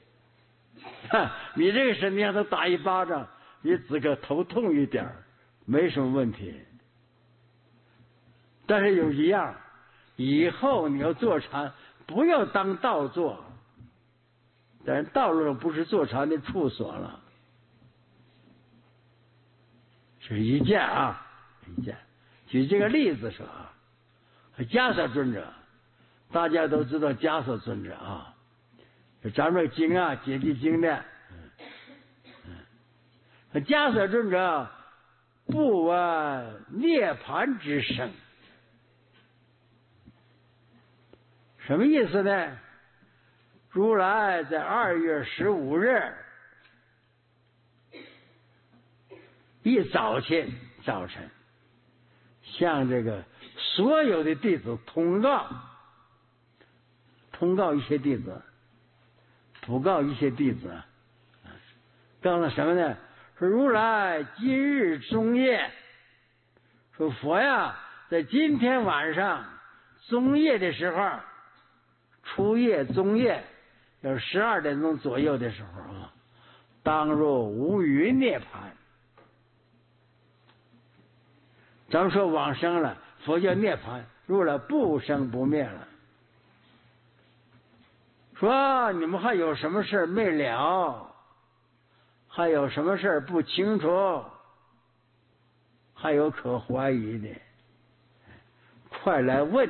你这个身体让他打一巴掌，你只个头痛一点没什么问题。但是有一样，以后你要坐禅，不要当道坐，但是道路上不是坐禅的处所了。是一件啊，一件。举这个例子说啊，迦叶尊者大家都知道迦叶尊者啊，咱们经啊，解题经的。迦叶尊者不闻涅盘之声，什么意思呢？如来在2月15日一早晨，向这个所有的弟子通告一些弟子，普告一些弟子，告诉什么呢？说如来今日中夜，说佛呀，在今天晚上中夜的时候，初夜、中夜，就是12点钟左右的时候啊，当入无余涅盘。咱们说往生了，佛叫涅盘，入了不生不灭了。说你们还有什么事没了？还有什么事不清楚？还有可怀疑的，快来问，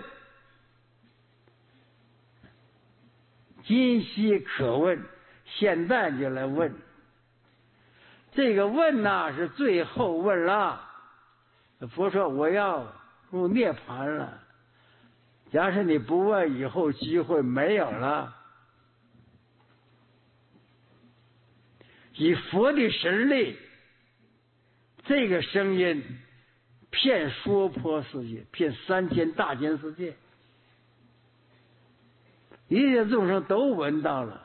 今夕可问，现在就来问。这个问呐，是最后问了。佛说我要入涅盘了，假使你不问，以后机会没有了。以佛的神力，这个声音遍娑婆世界，遍3000大千世界，一切众生都闻到了，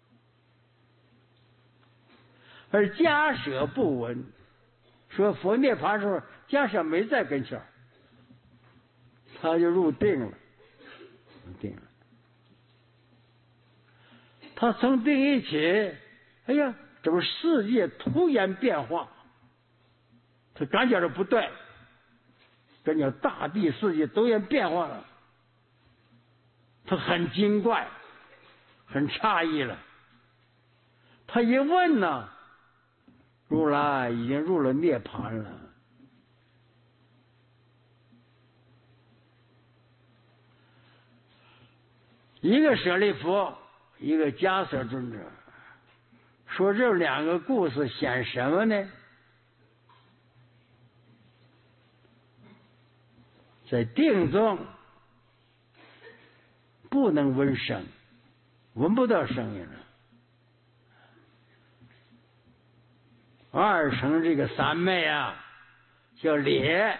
而迦叶不闻。说佛涅盘时候，迦叶没在跟前，他就入定了。他从定一起，哎呀，怎么世界突然变化？他感觉到不对，感觉大地世界突然变化了，他很惊怪，很诧异了。他一问呢，如来已经入了涅盘了。一个舍利弗，一个迦叶尊者，说这2个故事显什么呢？在定中不能闻声，闻不到声音了。2乘这个三昧啊，叫咧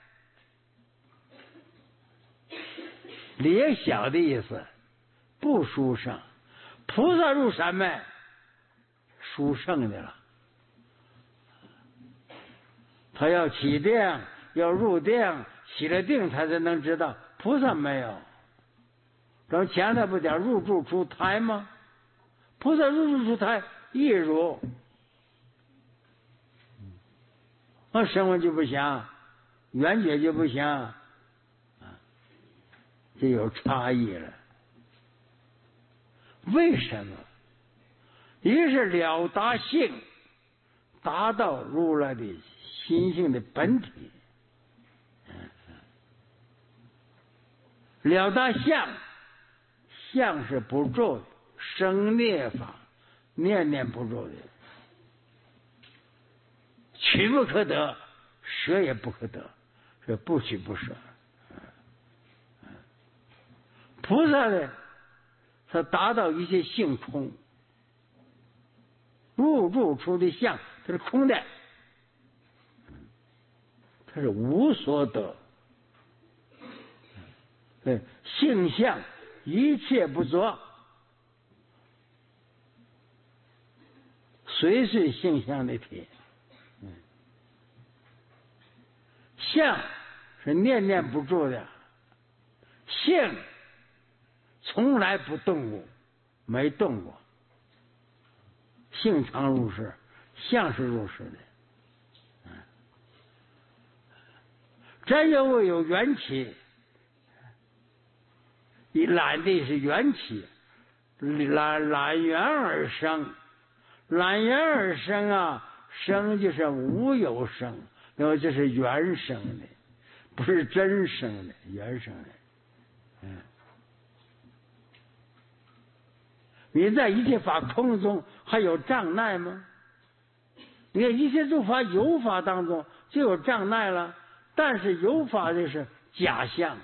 小的意思，不殊胜。菩萨入三昧，殊胜的了。他要起定，要入定，起了定他才能知道。菩萨没有。咱们前头不讲入住出胎吗？菩萨入住出胎一如。声闻就不行，缘觉就不行，就有差异了。为什么？一是了达性，达到如来的心性的本体；了达相，相是不住的，生灭法，念念不住的。取不可得，舍也不可得，是不取不舍。菩萨呢，他达到一些性空，入住出的相，它是空的，它是无所得。对，性相一切不着，随随性相的体。相是念念不住的，性从来不动过，没动过。性常入世，相是入世的。真有我有缘起，以懒的是缘起，懒缘而生，懒缘而生啊，生就是无有生。因为这是缘生的，不是真生的，缘生的。 你在一切法空中还有障碍吗？你看一切诸法有法当中就有障碍了，但是有法的是假象，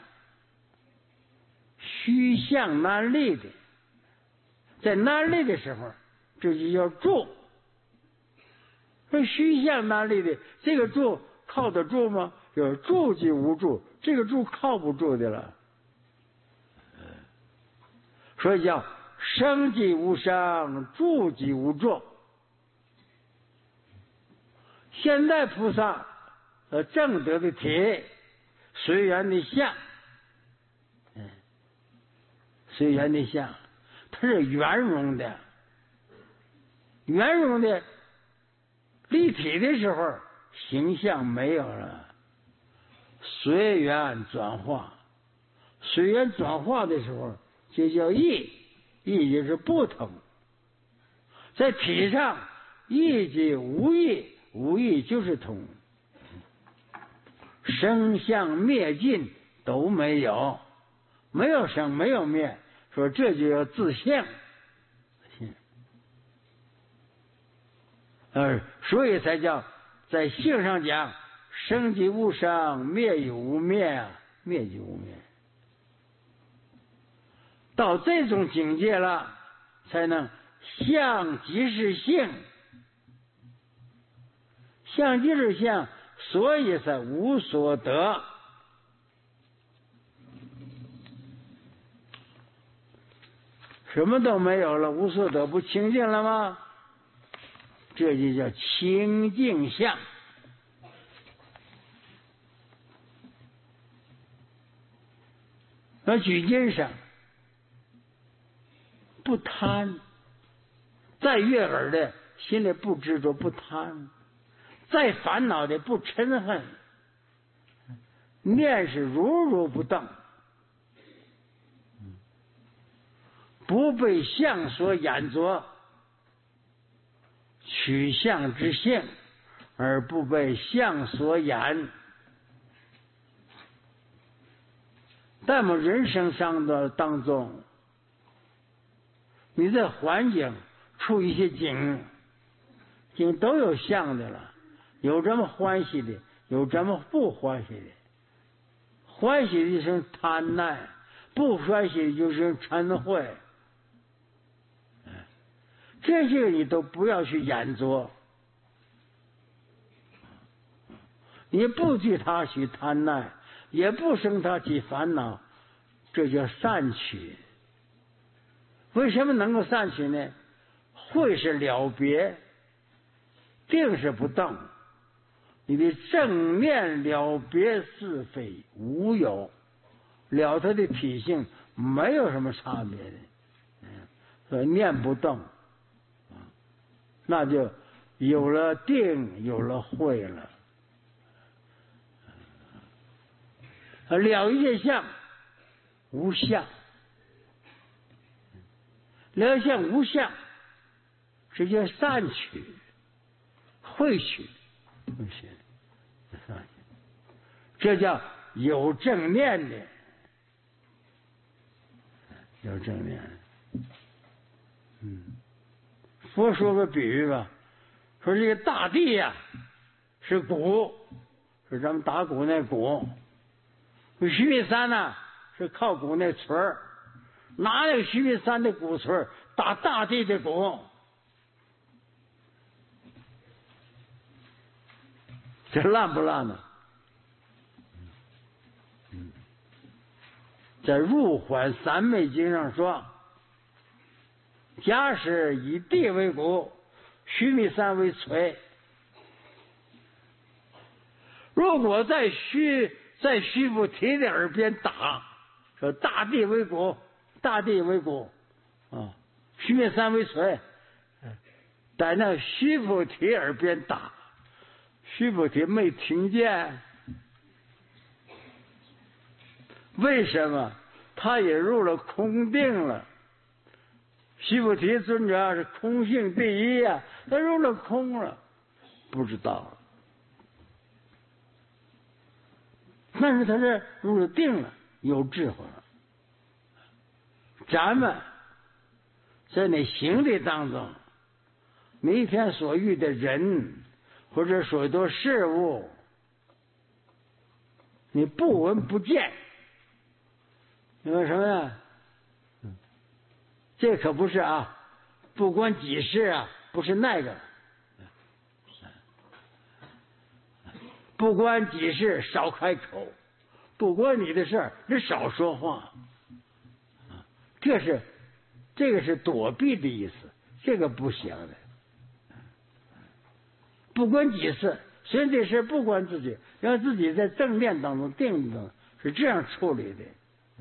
虚相难立的，在难立的时候，这就叫住。这虚相难立的，这个住靠得住吗？有住即无住，这个住靠不住的了。所以叫生即无生，住即无住。现在菩萨正得的体，随缘的相，随缘的相，它是圆融的，圆融的立体的时候，形象没有了，随缘转化，随缘转化的时候就叫异，异就是不同。在体上，异即无异，无异就是同，生相灭尽都没有，没有生没有灭，说这就叫自性。所以才叫在性上讲，生即无生，灭亦无灭啊，灭即无灭。到这种境界了，才能相即是性，相即是相，所以才无所得。什么都没有了，无所得，不清净了吗？这就叫清净相。那举金上不贪，再悦耳的心里不执着不贪，再烦恼的不嗔恨，念是如如不动，不被相所染着，取相之性，而不被相所染。在我们人生上的当中，你在环境处一些境都有相的了，有这么欢喜的，有这么不欢喜的。欢喜的就是贪婪，不欢喜的就是嗔恚。这些你都不要去染着，你不对他去贪婪，也不生他起烦恼，这叫善取。为什么能够善取呢？慧是了别，定是不动，你的正念了别是非无有，了他的体性没有什么差别的，所以念不动，那就有了定，有了慧了。了一切相无相，了相无相，这叫善取，慧取，这叫有正念的，有正念。佛说个比喻吧，说这个大地呀，是鼓，是咱们打鼓那鼓。须弥山呢，是靠鼓那锤儿，拿那个须弥山的鼓槌打大地的鼓，这烂不烂呢？在入缓三昧经上说，假使以地为鼓，须弥山为锤，如果在须菩提的耳边打，说大地为鼓，大地为鼓，须弥山为锤，在那须菩提耳边打，须菩提没听见，为什么？他也入了空定了。须菩提尊者是空性第一呀，他入了空了，不知道了。但是他这入了定了，有智慧了。咱们在你行的当中，每一天所遇的人或者所多事物，你不闻不见，因为什么呢？这可不是啊，不关己事啊，不是那个，不关己事少开口，不关你的事儿你少说话，这个是躲避的意思，这个不行的。不关己事，所以这事不关自己，让自己在正念当中定当中是这样处理的。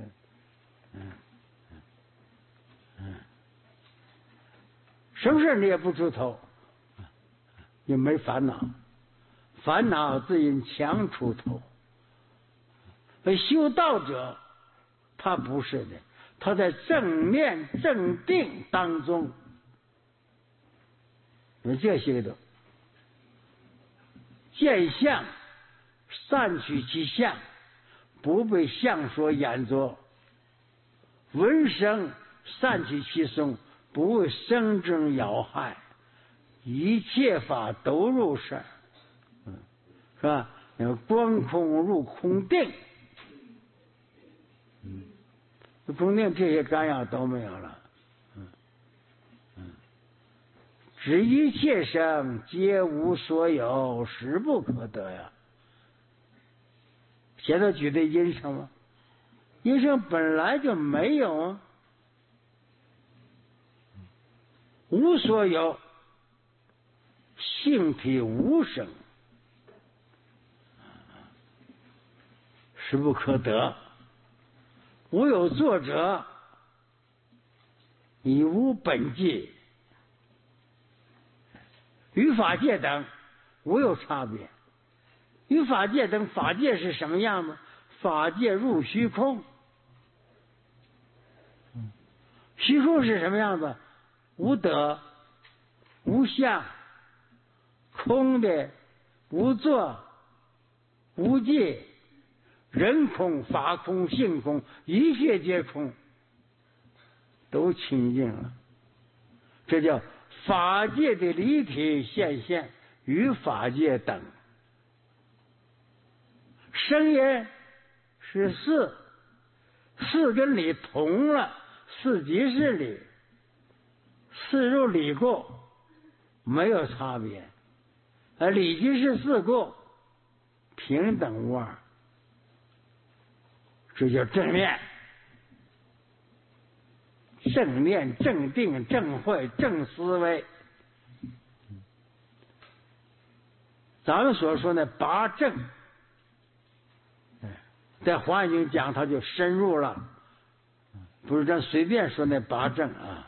什么事你也不出头，也没烦恼，烦恼自因强出头。而修道者他不是的，他在正念正定当中有这些的见相，散取其相，不被相所掩着；闻声，散取其声，不为声声扰害。一切法都入事，是吧？观空入空定，空定这些干扰都没有了。指一切生皆无所有，实不可得呀。现在举的音声吗？音声本来就没有啊，无所有，性体无生，实不可得。无有作者，以无本际。与法界等无有差别。与法界等，法界是什么样呢？法界入虚空。虚空是什么样子？无德、无相、空的、无作、无界，人空、法空、性空，一切皆空，都清净了。这叫法界的离体现象，与法界等。声音是四，四跟理同了，四即是理，四入理故，没有差别。而理即是四故，平等无二。这叫正念。正念、正定、正慧、正思维，咱们所说的八正，在《华严经》讲，它就深入了，不是咱随便说那八正啊。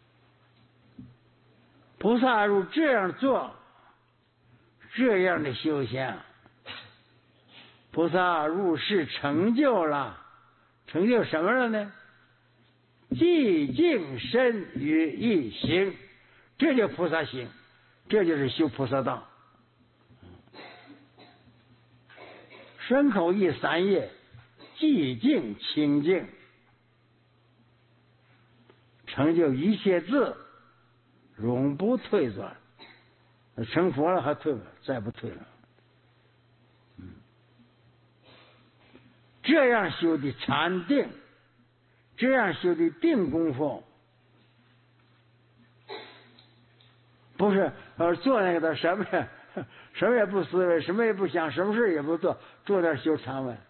菩萨如这样做，这样的修行，菩萨入世成就了，成就什么了呢？寂静身与一行，这就菩萨行，这就是修菩萨道。身口意三业，寂静清净，成就一切智，永不退转。成佛了还退了，再不退了。这样修的禅定，这样修的定功夫，不是做那个的什么也不思维，什么也不想，什么事也不做，坐那修禅文，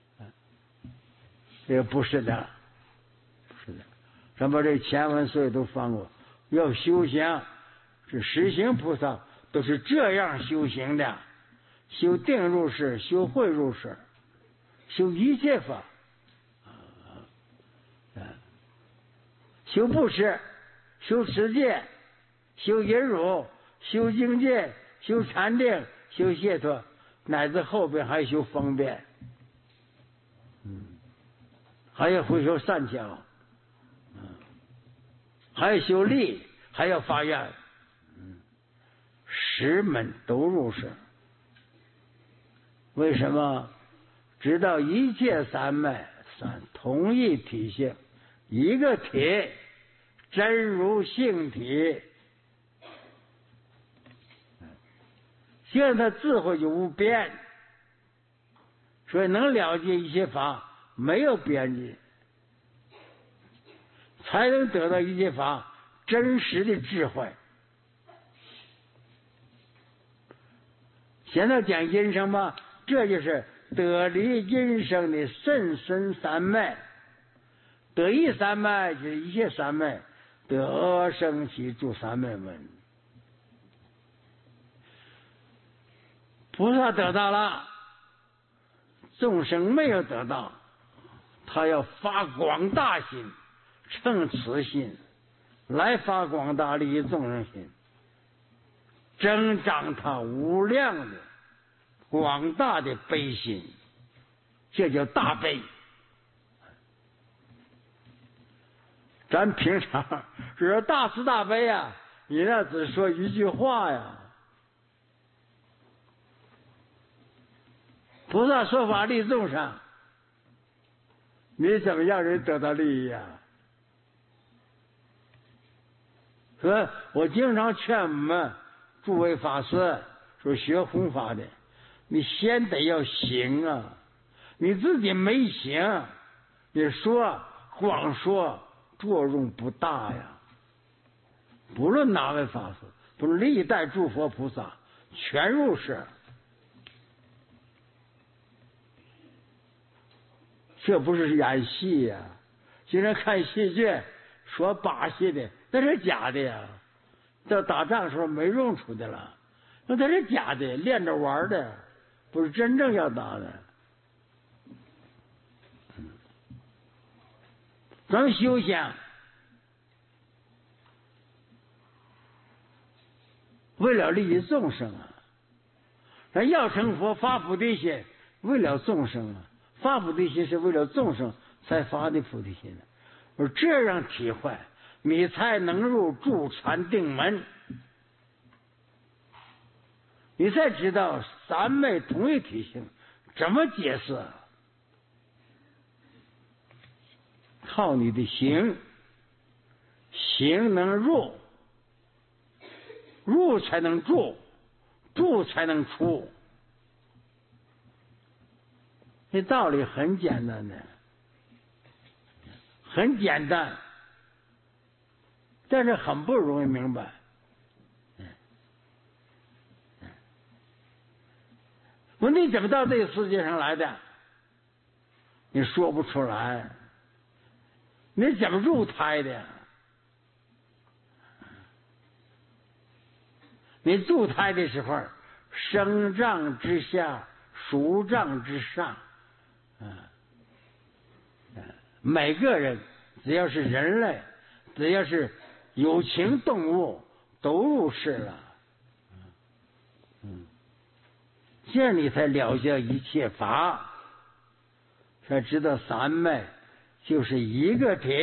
这个不是的，不是的。咱把这前文所有都放过，要修行，是实行菩萨都是这样修行的，修定入世，修慧入世，修一切法。修布施，修持戒，修忍辱，修精戒，修禅定，修解脱，乃至后边还修方便，还要会修善巧，还要修力，还要发愿，十门都入世。为什么？知道一切三昧三同一体性，一个体真如性体。这样他智慧就无边，所以能了解一切法没有边际，才能得到一切法真实的智慧。现在讲音声嘛，这就是得离音声的甚深三昧。得一三昧就是一切三昧，得阿僧祇诸三昧门。菩萨得到了，众生没有得到，他要发广大心，乘此心来发广大利益众生心，增长他无量的广大的悲心，这叫大悲。咱平常说大慈大悲啊，你那只说一句话呀。菩萨说法利众生，你怎么让人得到利益啊？所以我经常劝我们诸位法师说，学弘法的，你先得要行啊！你自己没行，你说光说作用不大呀。不论哪位法师，不论历代诸佛菩萨，全入世。这不是演戏呀！经常看戏剧说把戏的，那是假的呀。到打仗时候没用处的了，那是假的，练着玩的，不是真正要打的。咱们修行，为了利益众生啊！咱要成佛发菩提心，为了众生啊！发菩提心是为了众生才发的菩提心的。我这样体会，你才能入住禅定门，你才知道三昧同一体性怎么解释。靠你的行，行能入，入才能住，住才能出。这道理很简单的，很简单，但是很不容易明白。问你怎么到这个世界上来的？你说不出来。你怎么入胎的？你入胎的时候，生障之下，熟障之上。每个人只要是人类，只要是有情动物，都入世了。这样你才了解一切法，才知道三昧就是一个体，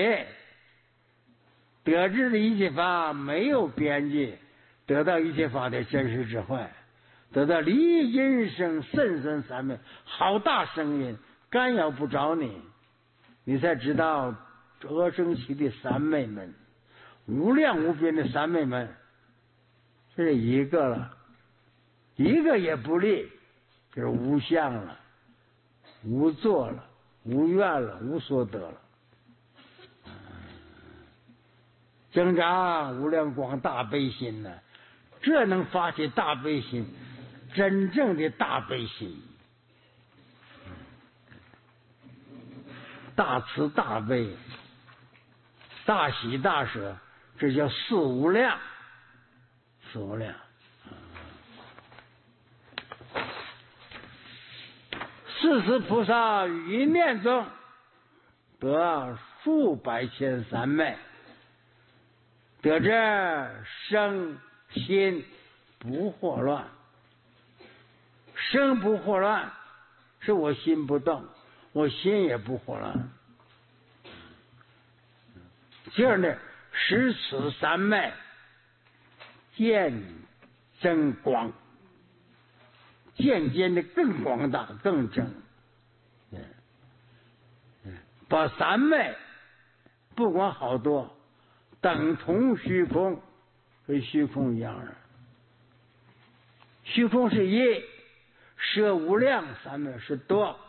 得知的一切法没有边际，得到一切法的真实智慧，得到离音声甚深三昧，好大声音干扰不着你，你才知道阿僧祇的三昧门，无量无边的三昧门，这是一个了，一个也不立，就是无相了，无作了，无愿了，无所得了。增长无量广大悲心呢，这能发起大悲心，真正的大悲心，大慈大悲，大喜大舍，这叫四无量，四无量。四十菩萨于一念中得数百千三昧，得知生心不惑乱，生不惑乱，是我心不动，我心也不惑乱。这样的使此三昧渐增广，渐渐的更广大更增。把三昧不管好多， 等同虚空，跟虚空一样的。虚空是一，摄无量三昧是多。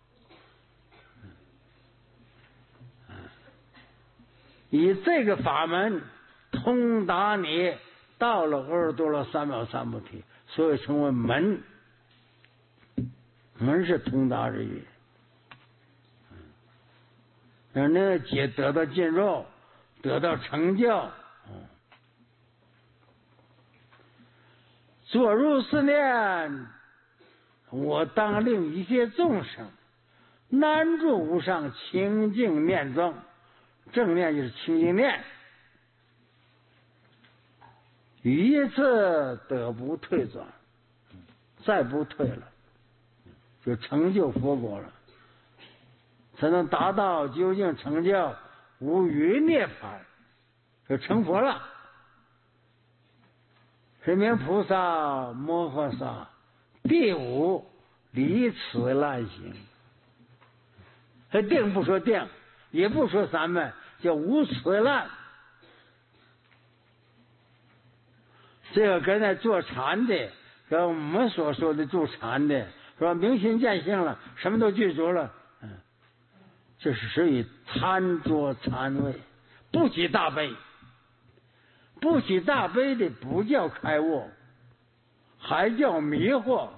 以这个法门通达你到了阿耨多罗三藐三菩提，所以称为门。门是通达之意，让那个解得到进入，得到成就。作如是念，我当令一切众生难住无上清净念中。正念就是清净念，一次得不退转，再不退了，就成就佛果了，才能达到究竟成就无余涅槃，就成佛了。是名菩萨摩诃萨第五离此难行。这定不说定，也不说三昧，叫无此难。这个跟那坐禅的，跟我们所说的坐禅的，说明心见性了，什么都具足了，这是属于贪着禅位，不起大悲。不起大悲的不叫开悟，还叫迷惑。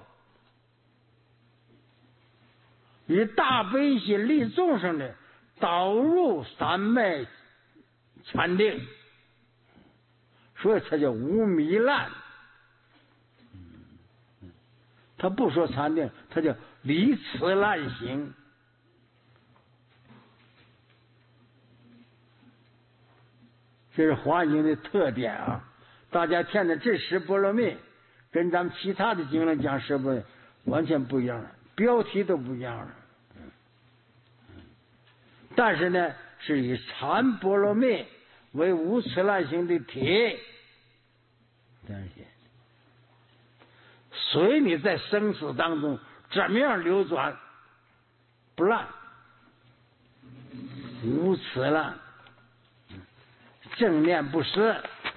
以大悲心利众生的，导入三昧禅定，所以它叫无迷烂。他不说禅定，他叫离此难行。这是华经的特点啊！大家看的这十波罗蜜，跟咱们其他的经论讲十波罗蜜完全不一样，标题都不一样了。但是呢，是以禅波罗蜜为无此难行的体，所以你在生死当中怎么样流转不烂，无此难。正念不失，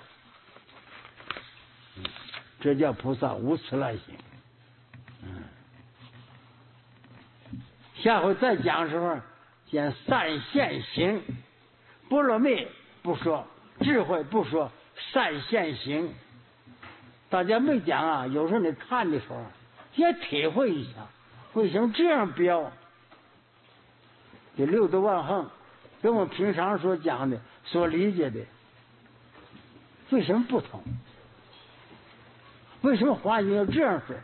这叫菩萨无此难行。下回再讲的时候，讲善现行，波罗蜜不说，智慧不说，善现行。大家没讲啊，有时候你看的时候也体会一下，为什么这样标？这六度万行跟我们平常所讲的、所理解的，为什么不同？为什么华经要这样说？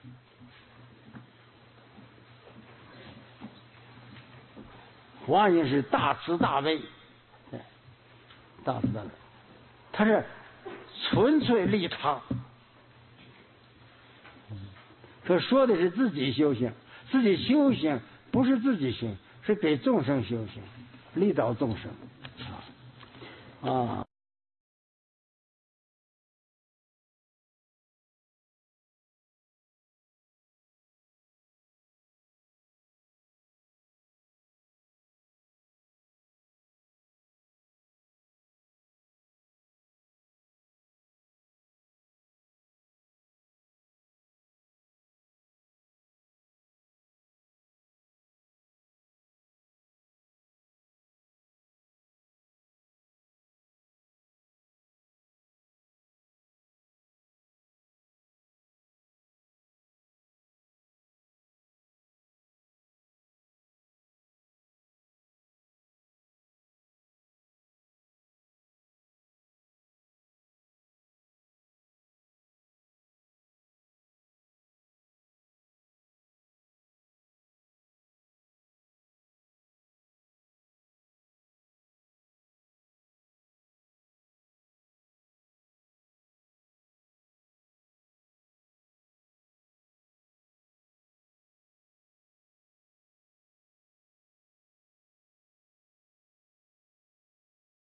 华经是大慈大悲，大慈大悲，它是纯粹利他。说的是自己修行，自己修行不是自己修，是给众生修行，利导众生啊。